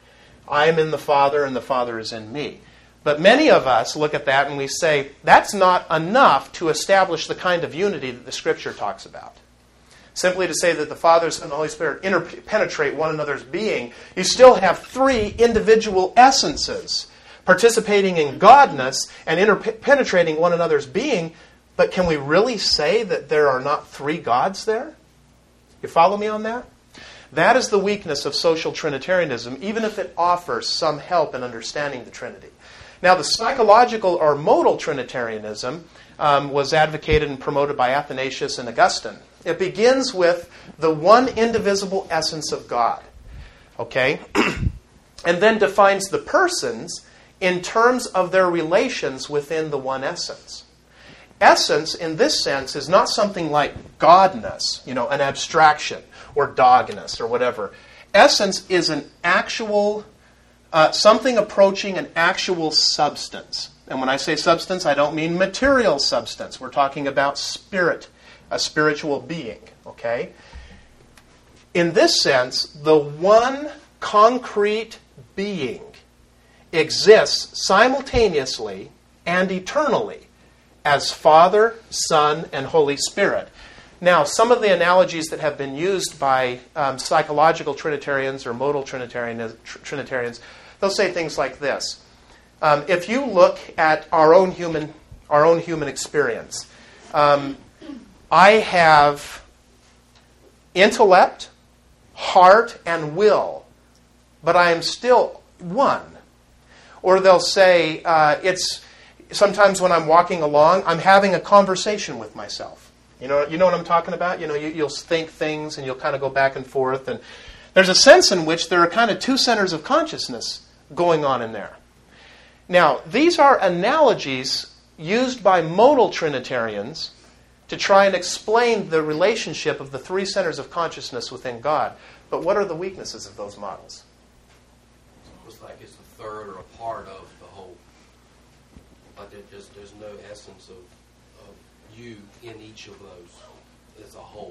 I am in the Father, and the Father is in me. But many of us look at that and we say, that's not enough to establish the kind of unity that the Scripture talks about. Simply to say that the Father, Son, and the Holy Spirit interpenetrate one another's being, you still have three individual essences participating in godness and interpenetrating one another's being. But can we really say that there are not three gods there? You follow me on that? That is the weakness of social Trinitarianism, even if it offers some help in understanding the Trinity. Now, the psychological or modal Trinitarianism um, was advocated and promoted by Athanasius and Augustine. It begins with the one indivisible essence of God, okay, and then defines the persons in terms of their relations within the one essence. Essence, in this sense, is not something like godness, you know, an abstraction, or dogness, or whatever. Essence is an actual, uh, something approaching an actual substance. And when I say substance, I don't mean material substance. We're talking about spirit, a spiritual being, okay? In this sense, the one concrete being exists simultaneously and eternally as Father, Son, and Holy Spirit. Now, some of the analogies that have been used by um, psychological Trinitarians or modal Trinitarian, tr- Trinitarians, they'll say things like this. Um, if you look at our own human, our own human experience, um, I have intellect, heart, and will, but I am still one. Or they'll say, uh, it's sometimes when I'm walking along, I'm having a conversation with myself. You know, you know what I'm talking about? You know, you, you'll think things and you'll kind of go back and forth. And there's a sense in which there are kind of two centers of consciousness going on in there. Now, these are analogies used by modal Trinitarians to try and explain the relationship of the three centers of consciousness within God. But what are the weaknesses of those models? It's almost like it's a third or a part of the whole. Like there just there's no essence of, of you in each of those as a whole.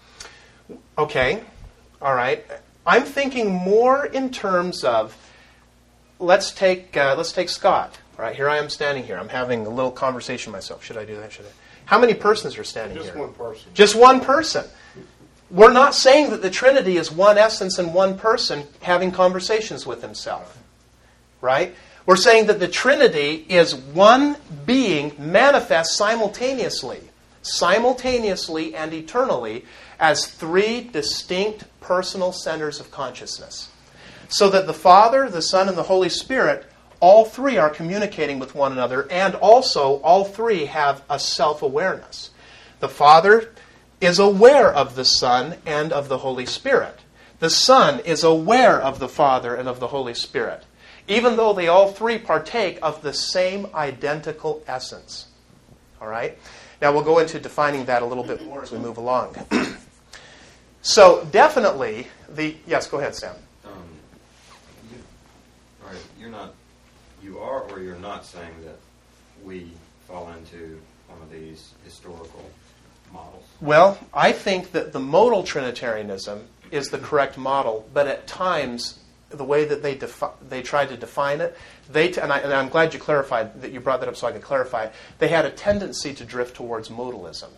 Okay, all right. I'm thinking more in terms of, let's take uh, let's take Scott. All right, here I am standing here. I'm having a little conversation myself. Should I do that? Should I? How many persons are standing Just here? one person. Just one person. We're not saying that the Trinity is one essence and one person having conversations with himself. Right? We're saying that the Trinity is one being manifest simultaneously, simultaneously and eternally as three distinct personal centers of consciousness. So that the Father, the Son, and the Holy Spirit, all three are communicating with one another, and also all three have a self-awareness. The Father is aware of the Son and of the Holy Spirit. The Son is aware of the Father and of the Holy Spirit, even though they all three partake of the same identical essence. All right? Now we'll go into defining that a little bit more as we move along. So definitely, the... Yes, go ahead, Sam. Um, you, all right, you're not... You are or you're not saying that we fall into one of these historical models? Well, I think that the modal Trinitarianism is the correct model, but at times, the way that they defi- they tried to define it, they t- and, I, and I'm glad you clarified that you brought that up so I could clarify it, they had a tendency to drift towards modalism.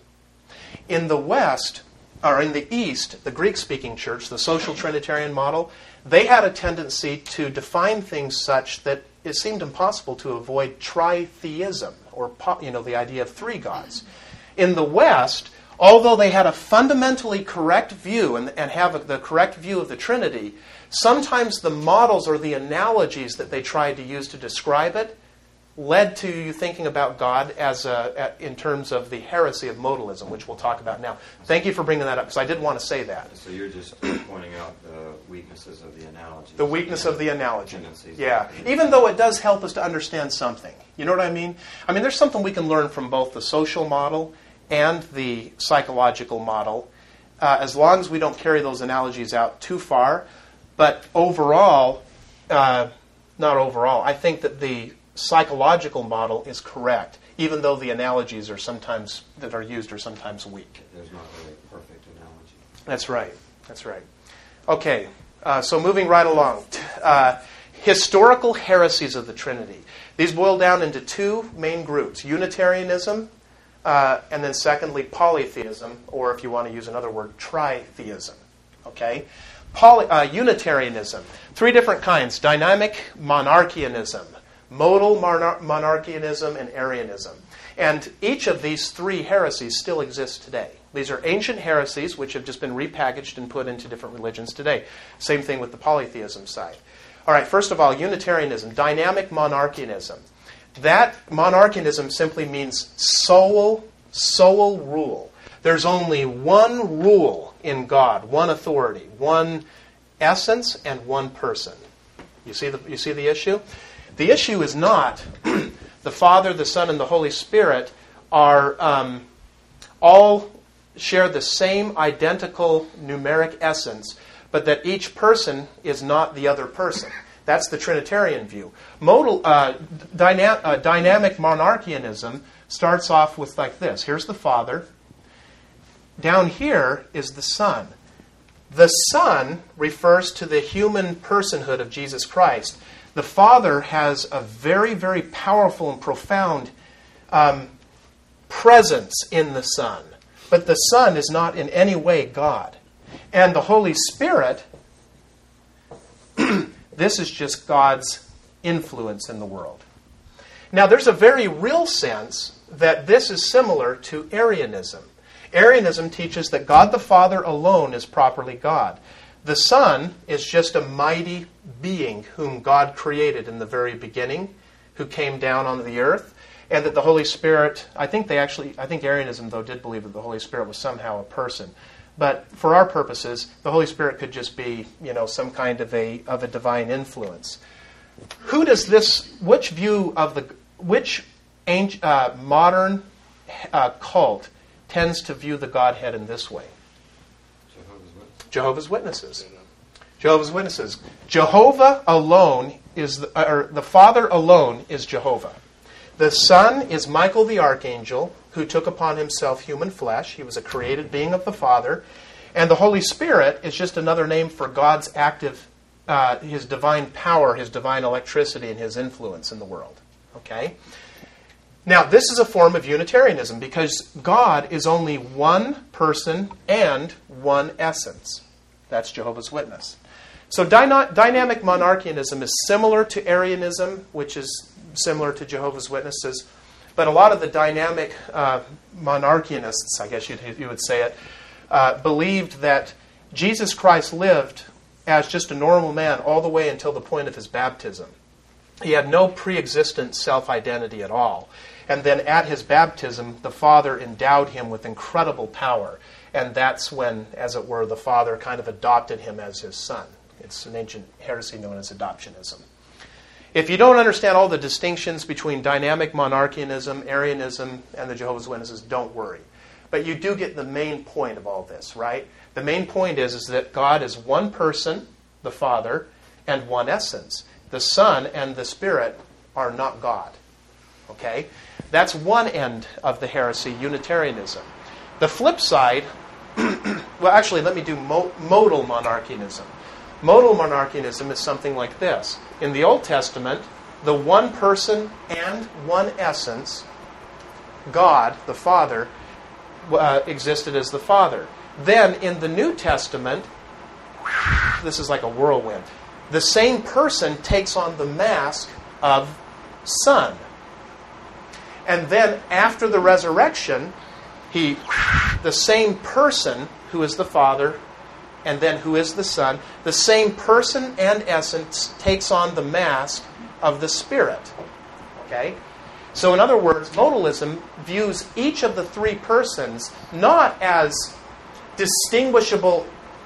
In the West, or in the East, the Greek-speaking church, the social Trinitarian model, they had a tendency to define things such that it seemed impossible to avoid tritheism, or you know, the idea of three gods. In the West, although they had a fundamentally correct view and, and have a, the correct view of the Trinity, sometimes the models or the analogies that they tried to use to describe it led to you thinking about God as a, in terms of the heresy of modalism, which we'll talk about now. Thank you for bringing that up, because I did want to say that. So you're just pointing out the weaknesses of the analogy. The weakness of the analogy. Tendencies. Yeah. Even though it does help us to understand something. You know what I mean? I mean, there's something we can learn from both the social model and the psychological model, uh, as long as we don't carry those analogies out too far. But overall, uh, not overall, I think that the psychological model is correct, even though the analogies are sometimes that are used are sometimes weak. There's not really a perfect analogy. That's right. That's right. Okay, uh, so moving right along. Uh, historical heresies of the Trinity. These boil down into two main groups, Unitarianism, uh, and then secondly, polytheism, or if you want to use another word, tritheism. Okay? Poly, uh, Unitarianism. Three different kinds. Dynamic monarchianism, modal monar- monarchianism, and Arianism. And each of these three heresies still exist today. These are ancient heresies which have just been repackaged and put into different religions today. Same thing with the polytheism side. All right, first of all, Unitarianism, dynamic monarchianism. That monarchianism simply means sole, sole rule. There's only one rule in God, one authority, one essence, and one person. You see the, you see the issue? The issue is not the Father, the Son, and the Holy Spirit are um, all share the same identical numeric essence, but that each person is not the other person. That's the Trinitarian view. Modal, uh, dyna- uh, dynamic monarchianism starts off with like this. Here's the Father. Down here is the Son. The Son refers to the human personhood of Jesus Christ. The Father has a very, very powerful and profound um, presence in the Son. But the Son is not in any way God. And the Holy Spirit, this is just God's influence in the world. Now, there's a very real sense that this is similar to Arianism. Arianism teaches that God the Father alone is properly God. The Son is just a mighty being whom God created in the very beginning, who came down on the earth, and that the Holy Spirit, I think they actually, I think Arianism, though, did believe that the Holy Spirit was somehow a person. But for our purposes, the Holy Spirit could just be, you know, some kind of a of a divine influence. who does this, which view of the, which ancient, uh, modern uh, cult tends to view the Godhead in this way? Jehovah's Witnesses. Jehovah's Witnesses. Jehovah alone is, the, or the Father alone is Jehovah. The Son is Michael the Archangel, who took upon himself human flesh. He was a created being of the Father. And the Holy Spirit is just another name for God's active, uh, his divine power, his divine electricity, and his influence in the world. Okay? Now, this is a form of Unitarianism because God is only one person and one essence. That's Jehovah's Witness. So dyna- dynamic monarchianism is similar to Arianism, which is similar to Jehovah's Witnesses. But a lot of the dynamic uh, monarchianists, I guess you'd, you would say it, uh, believed that Jesus Christ lived as just a normal man all the way until the point of his baptism. He had no pre-existent self-identity at all. And then at his baptism, the Father endowed him with incredible power. And that's when, as it were, the Father kind of adopted him as his son. It's an ancient heresy known as adoptionism. If you don't understand all the distinctions between dynamic monarchianism, Arianism, and the Jehovah's Witnesses, don't worry. But you do get the main point of all this, right? The main point is, is that God is one person, the Father, and one essence. The Son and the Spirit are not God. Okay? That's one end of the heresy, Unitarianism. The flip side, well, actually, let me do mo- modal monarchianism. Modal monarchianism is something like this. In the Old Testament, the one person and one essence, God, the Father, uh, existed as the Father. Then, in the New Testament, this is like a whirlwind. The same person takes on the mask of Son. And then, after the resurrection, he, the same person who is the Father, and then who is the Son, the same person and essence takes on the mask of the Spirit. Okay? So in other words, modalism views each of the three persons not as distinguishable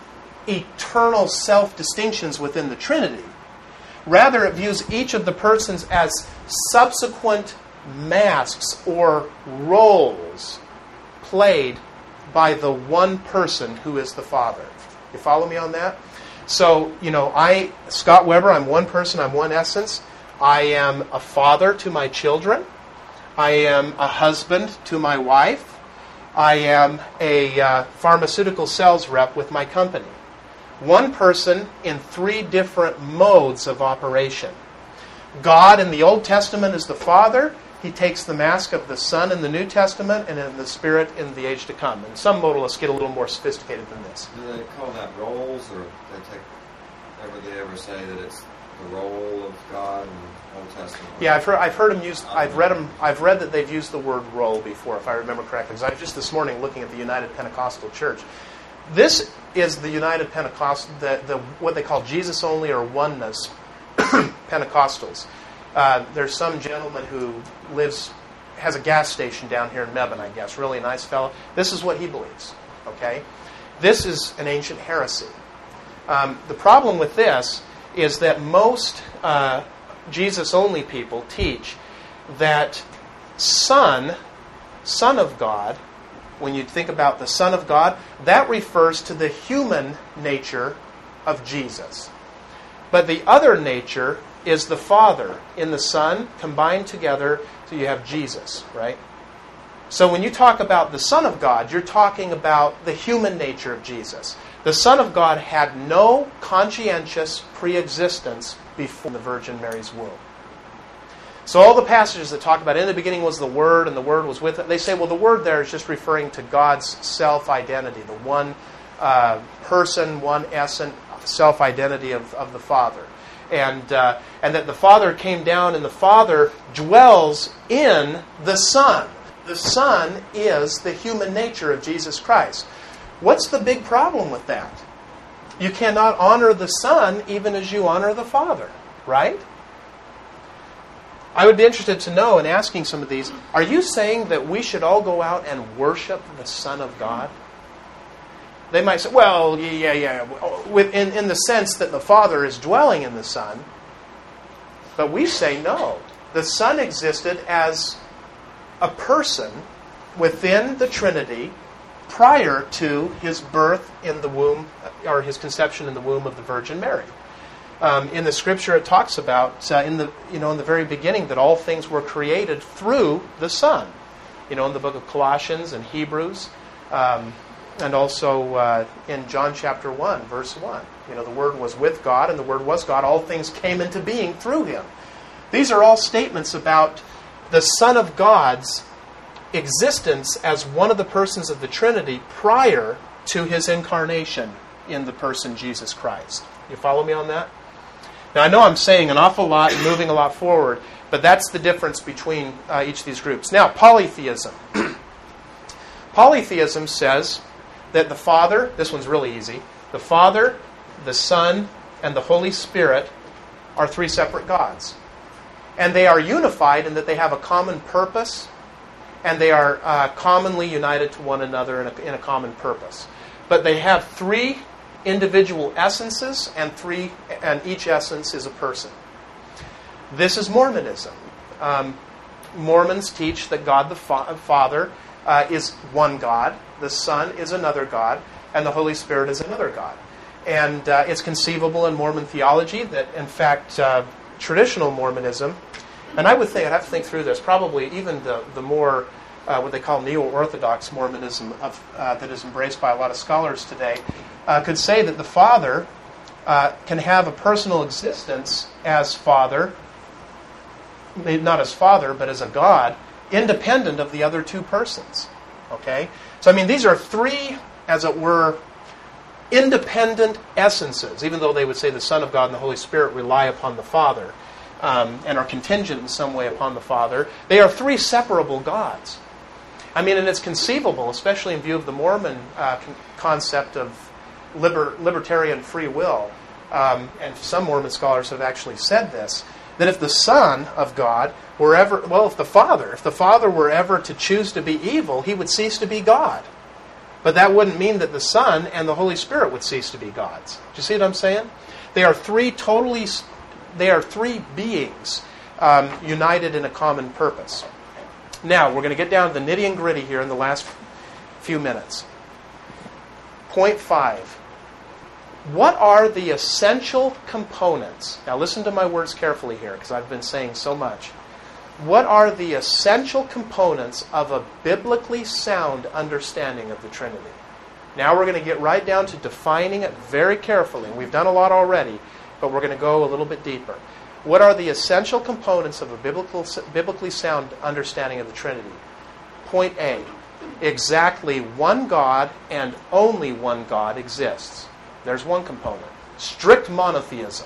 eternal self-distinctions within the Trinity. Rather, it views each of the persons as subsequent masks or roles played by the one person who is the Father. You follow me on that? So, you know, I, Scott Weber, I'm one person, I'm one essence. I am a father to my children. I am a husband to my wife. I am a uh, pharmaceutical sales rep with my company. One person in three different modes of operation. God in the Old Testament is the Father. He takes the mask of the Son in the New Testament and in the Spirit in the age to come. And some modalists get a little more sophisticated than this. Do they call that roles, or they take, ever they ever say that it's the role of God in the Old Testament? Yeah, I've heard I've heard them use. I've read them. I've read that they've used the word role before, if I remember correctly. Because I was just this morning looking at the United Pentecostal Church. This is the United Pentecostal, the, the what they call Jesus only or oneness Pentecostals. Uh, there's some gentleman who lives, has a gas station down here in Mebane, I guess. Really nice fellow. This is what he believes. Okay? This is an ancient heresy. Um, the problem with this is that most uh, Jesus-only people teach that Son, Son of God, when you think about the Son of God, that refers to the human nature of Jesus. But the other nature is the Father in the Son combined together, so you have Jesus, right? So when you talk about the Son of God, you're talking about the human nature of Jesus. The Son of God had no conscientious pre-existence before the Virgin Mary's womb. So all the passages that talk about in the beginning was the Word and the Word was with it, they say, well, the Word there is just referring to God's self-identity, the one uh, person, one essence, self-identity of, of the Father. And uh, and that the Father came down and the Father dwells in the Son. The Son is the human nature of Jesus Christ. What's the big problem with that? You cannot honor the Son even as you honor the Father, right? I would be interested to know, in asking some of these, are you saying that we should all go out and worship the Son of God? They might say, well, yeah, yeah, in, in the sense that the Father is dwelling in the Son. But we say no. The Son existed as a person within the Trinity prior to his birth in the womb, or his conception in the womb of the Virgin Mary. Um, in the Scripture, it talks about uh, in the you know in the very beginning that all things were created through the Son. You know, in the book of Colossians and Hebrews, um, and also uh, in John chapter one, verse one. You know, the Word was with God, and the Word was God. All things came into being through Him. These are all statements about the Son of God's existence as one of the persons of the Trinity prior to His incarnation in the person Jesus Christ. You follow me on that? Now, I know I'm saying an awful lot and moving a lot forward, but that's the difference between uh, each of these groups. Now, polytheism. Polytheism says that the Father, this one's really easy, the Father, the Son, and the Holy Spirit are three separate gods. And they are unified in that they have a common purpose, and they are uh, commonly united to one another in a, in a common purpose. But they have three individual essences, and three, and each essence is a person. This is Mormonism. Um, Mormons teach that God the Fa- Father uh, is one God, the Son is another God, and the Holy Spirit is another God. And uh, it's conceivable in Mormon theology that, in fact, uh, traditional Mormonism, and I would think, I'd have to think through this, probably even the, the more, uh, what they call neo-Orthodox Mormonism of, uh, that is embraced by a lot of scholars today, uh, could say that the Father uh, can have a personal existence as Father, not as Father, but as a God, independent of the other two persons. Okay? So, I mean, these are three, as it were, independent essences, even though they would say the Son of God and the Holy Spirit rely upon the Father um, and are contingent in some way upon the Father. They are three separable gods. I mean, and it's conceivable, especially in view of the Mormon uh, con- concept of liber- libertarian free will, um, and some Mormon scholars have actually said this, that if the Son of God were ever, well, if the Father, if the Father were ever to choose to be evil, He would cease to be God. But that wouldn't mean that the Son and the Holy Spirit would cease to be gods. Do you see what I'm saying? They are three totally, they are three beings um, united in a common purpose. Now, we're going to get down to the nitty and gritty here in the last few minutes. Point five. What are the essential components? Now, listen to my words carefully here, because I've been saying so much. What are the essential components of a biblically sound understanding of the Trinity? Now we're going to get right down to defining it very carefully. We've done a lot already, but we're going to go a little bit deeper. What are the essential components of a biblical, biblically sound understanding of the Trinity? Point A. Exactly one God and only one God exists. There's one component. Strict monotheism.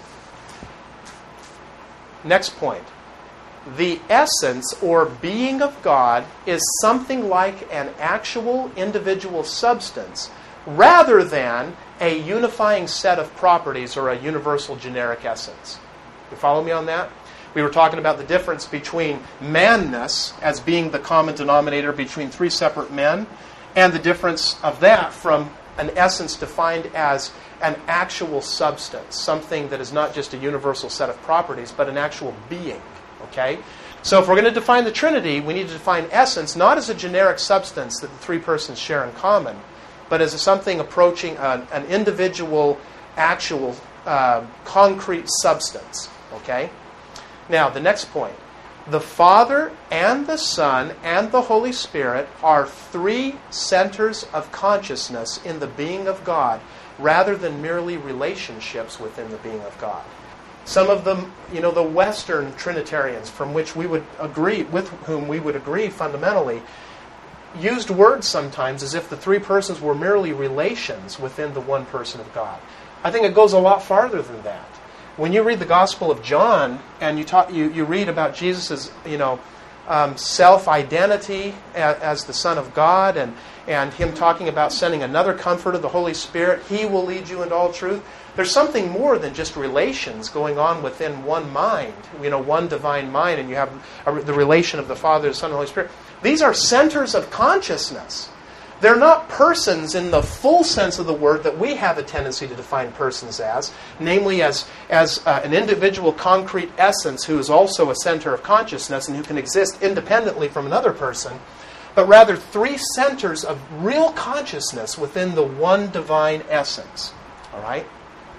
Next point. The essence or being of God is something like an actual individual substance rather than a unifying set of properties or a universal generic essence. You follow me on that? We were talking about the difference between manness as being the common denominator between three separate men, and the difference of that from an essence defined as an actual substance, something that is not just a universal set of properties, but an actual being. Okay? So if we're going to define the Trinity, we need to define essence not as a generic substance that the three persons share in common, but as something approaching an, an individual, actual, uh, concrete substance. Okay? Now, the next point. The Father and the Son and the Holy Spirit are three centers of consciousness in the being of God, rather than merely relationships within the being of God. Some of them, you know, the Western Trinitarians, from which we would agree, with whom we would agree fundamentally, used words sometimes as if the three persons were merely relations within the one person of God. I think it goes a lot farther than that. When you read the Gospel of John and you talk, you, you read about Jesus' you know um, self-identity as, as the Son of God, and and Him talking about sending another Comforter, the Holy Spirit, He will lead you into all truth. There's something more than just relations going on within one mind, you know, one divine mind, and you have a, the relation of the Father, the Son, and the Holy Spirit. These are centers of consciousness. They're not persons in the full sense of the word that we have a tendency to define persons as, namely as, as uh, an individual concrete essence who is also a center of consciousness and who can exist independently from another person, but rather three centers of real consciousness within the one divine essence. All right?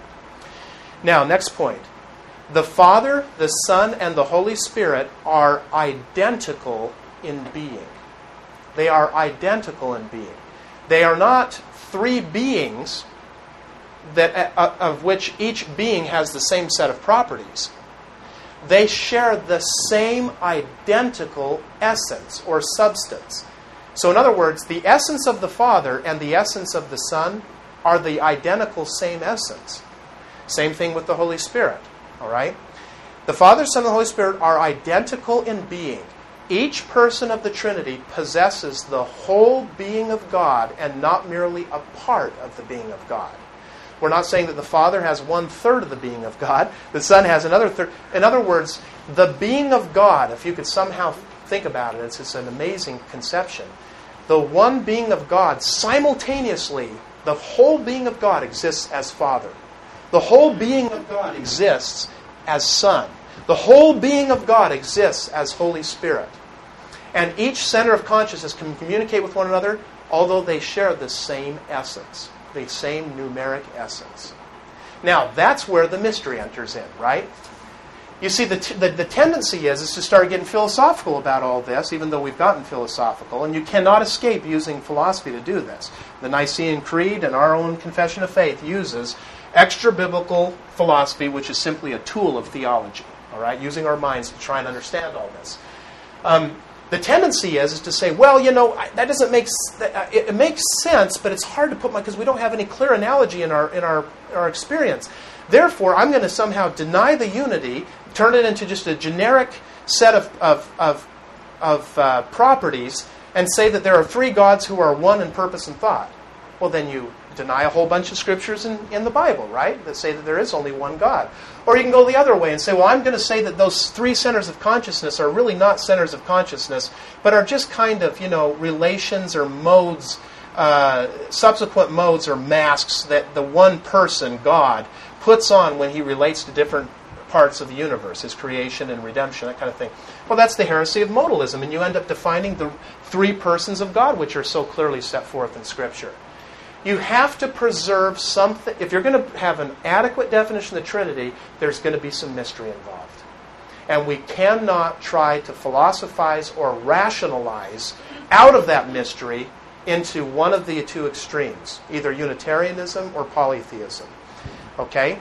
Now, next point. The Father, the Son, and the Holy Spirit are identical in being. They are identical in being. They are not three beings that uh, of which each being has the same set of properties. They share the same identical essence or substance. So in other words, the essence of the Father and the essence of the Son are the identical same essence. Same thing with the Holy Spirit. All right? The Father, Son, and the Holy Spirit are identical in being. Each person of the Trinity possesses the whole being of God and not merely a part of the being of God. We're not saying that the Father has one-third of the being of God. The Son has another third. In other words, the being of God, if you could somehow think about it, it's, it's an amazing conception. The one being of God, simultaneously, the whole being of God exists as Father. The whole being of God exists as Son. The whole being of God exists as Holy Spirit. And each center of consciousness can communicate with one another, although they share the same essence, the same numeric essence. Now, that's where the mystery enters in, right? You see, the, t- the, the tendency is, is to start getting philosophical about all this, even though we've gotten philosophical, and you cannot escape using philosophy to do this. The Nicene Creed and our own Confession of Faith uses extra-biblical philosophy, which is simply a tool of theology, all right, using our minds to try and understand all this. Um, the tendency is, is to say, well, you know, that doesn't make it, it makes sense, but it's hard to put my because we don't have any clear analogy in our in our our experience. Therefore, I'm going to somehow deny the unity, turn it into just a generic set of of of, of uh, properties, and say that there are three gods who are one in purpose and thought. Well, then you deny a whole bunch of scriptures in, in the Bible, right, that say that there is only one God. Or you can go the other way and say, well, I'm going to say that those three centers of consciousness are really not centers of consciousness, but are just kind of, you know, relations or modes, uh, subsequent modes or masks that the one person, God, puts on when he relates to different parts of the universe, his creation and redemption, that kind of thing. Well, that's the heresy of modalism, and you end up defining the three persons of God, which are so clearly set forth in Scripture. You have to preserve something. If you're going to have an adequate definition of the Trinity, there's going to be some mystery involved. And we cannot try to philosophize or rationalize out of that mystery into one of the two extremes, either Unitarianism or polytheism. Okay?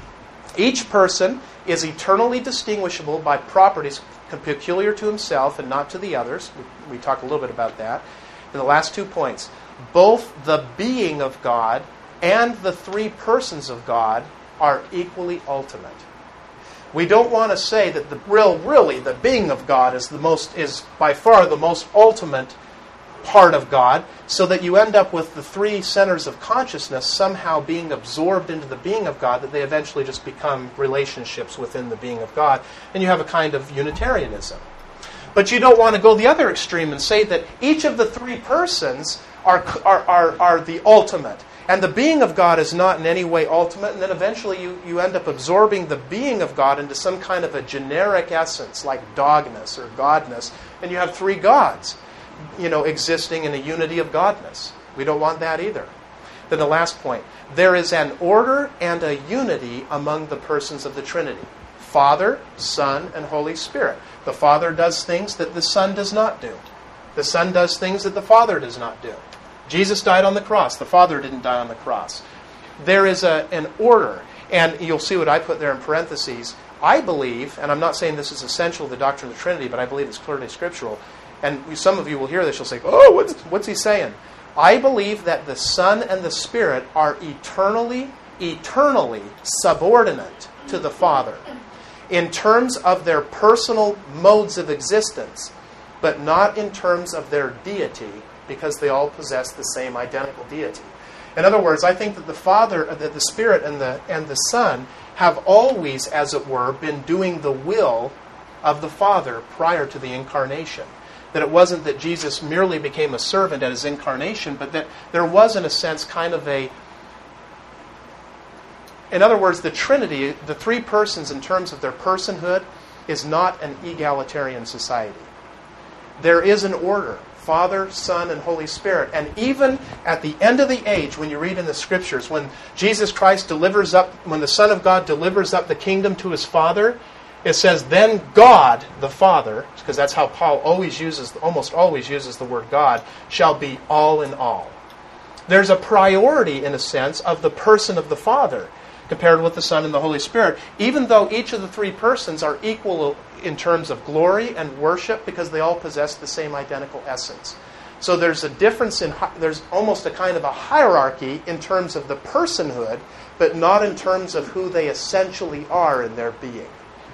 Each person is eternally distinguishable by properties peculiar to himself and not to the others. We, we talked a little bit about that. And the last two points. Both the being of God and the three persons of God are equally ultimate. We don't want to say that the real, really, the being of God is the most, is by far the most ultimate part of God, so that you end up with the three centers of consciousness somehow being absorbed into the being of God, that they eventually just become relationships within the being of God, and you have a kind of Unitarianism. But you don't want to go the other extreme and say that each of the three persons are, are, are, are the ultimate. And the being of God is not in any way ultimate. And then eventually you, you end up absorbing the being of God into some kind of a generic essence, like dogness or godness. And you have three gods, you know, existing in a unity of godness. We don't want that either. Then the last point. There is an order and a unity among the persons of the Trinity. Father, Son, and Holy Spirit. The Father does things that the Son does not do. The Son does things that the Father does not do. Jesus died on the cross. The Father didn't die on the cross. There is a, an order. And you'll see what I put there in parentheses. I believe, and I'm not saying this is essential to the doctrine of the Trinity, but I believe it's clearly scriptural. And some of you will hear this, you'll say, oh, what's, what's he saying? I believe that the Son and the Spirit are eternally, eternally subordinate to the Father in terms of their personal modes of existence, but not in terms of their deity, because they all possess the same identical deity. In other words, I think that the Father, that the Spirit and the and the Son have always, as it were, been doing the will of the Father prior to the incarnation. That it wasn't that Jesus merely became a servant at his incarnation, but that there was, in a sense, kind of a... In other words, the Trinity, the three persons in terms of their personhood, is not an egalitarian society. There is an order. Father, Son, and Holy Spirit. And even at the end of the age, when you read in the Scriptures, when Jesus Christ delivers up, when the Son of God delivers up the kingdom to his Father, it says, then God, the Father, because that's how Paul always uses, almost always uses the word God, shall be all in all. There's a priority, in a sense, of the person of the Father compared with the Son and the Holy Spirit, even though each of the three persons are equal in terms of glory and worship because they all possess the same identical essence. So there's a difference in, there's almost a kind of a hierarchy in terms of the personhood, but not in terms of who they essentially are in their being.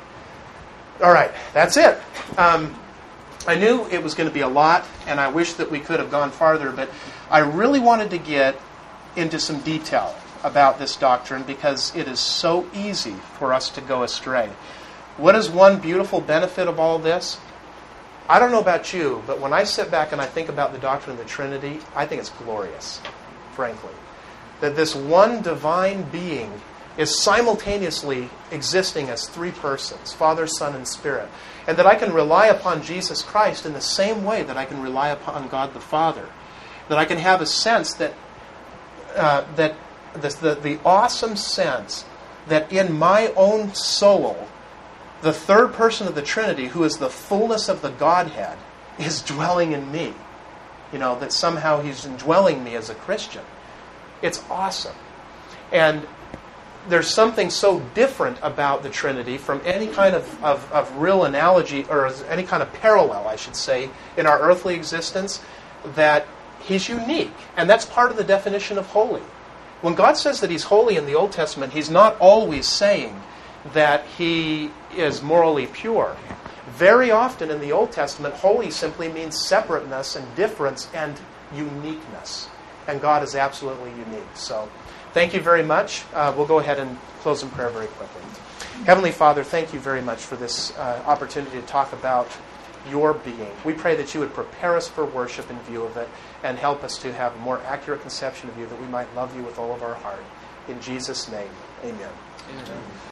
All right, that's it. Um, I knew it was going to be a lot, and I wish that we could have gone farther, but I really wanted to get into some detail about this doctrine because it is so easy for us to go astray. What is one beautiful benefit of all this? I don't know about you, but when I sit back and I think about the doctrine of the Trinity, I think it's glorious, frankly. That this one divine being is simultaneously existing as three persons, Father, Son, and Spirit. And that I can rely upon Jesus Christ in the same way that I can rely upon God the Father. That I can have a sense that uh, that the, the, the awesome sense that in my own soul, the third person of the Trinity, who is the fullness of the Godhead, is dwelling in me. You know, that somehow he's indwelling me as a Christian. It's awesome. And there's something so different about the Trinity from any kind of, of, of real analogy, or any kind of parallel, I should say, in our earthly existence, that he's unique. And that's part of the definition of holy. When God says that he's holy in the Old Testament, he's not always saying that he is morally pure. Very often in the Old Testament, holy simply means separateness and difference and uniqueness. And God is absolutely unique. So, thank you very much. Uh, we'll go ahead and close in prayer very quickly. Heavenly Father, thank you very much for this uh, opportunity to talk about your being. We pray that you would prepare us for worship in view of it and help us to have a more accurate conception of you, that we might love you with all of our heart. In Jesus' name, amen. Amen.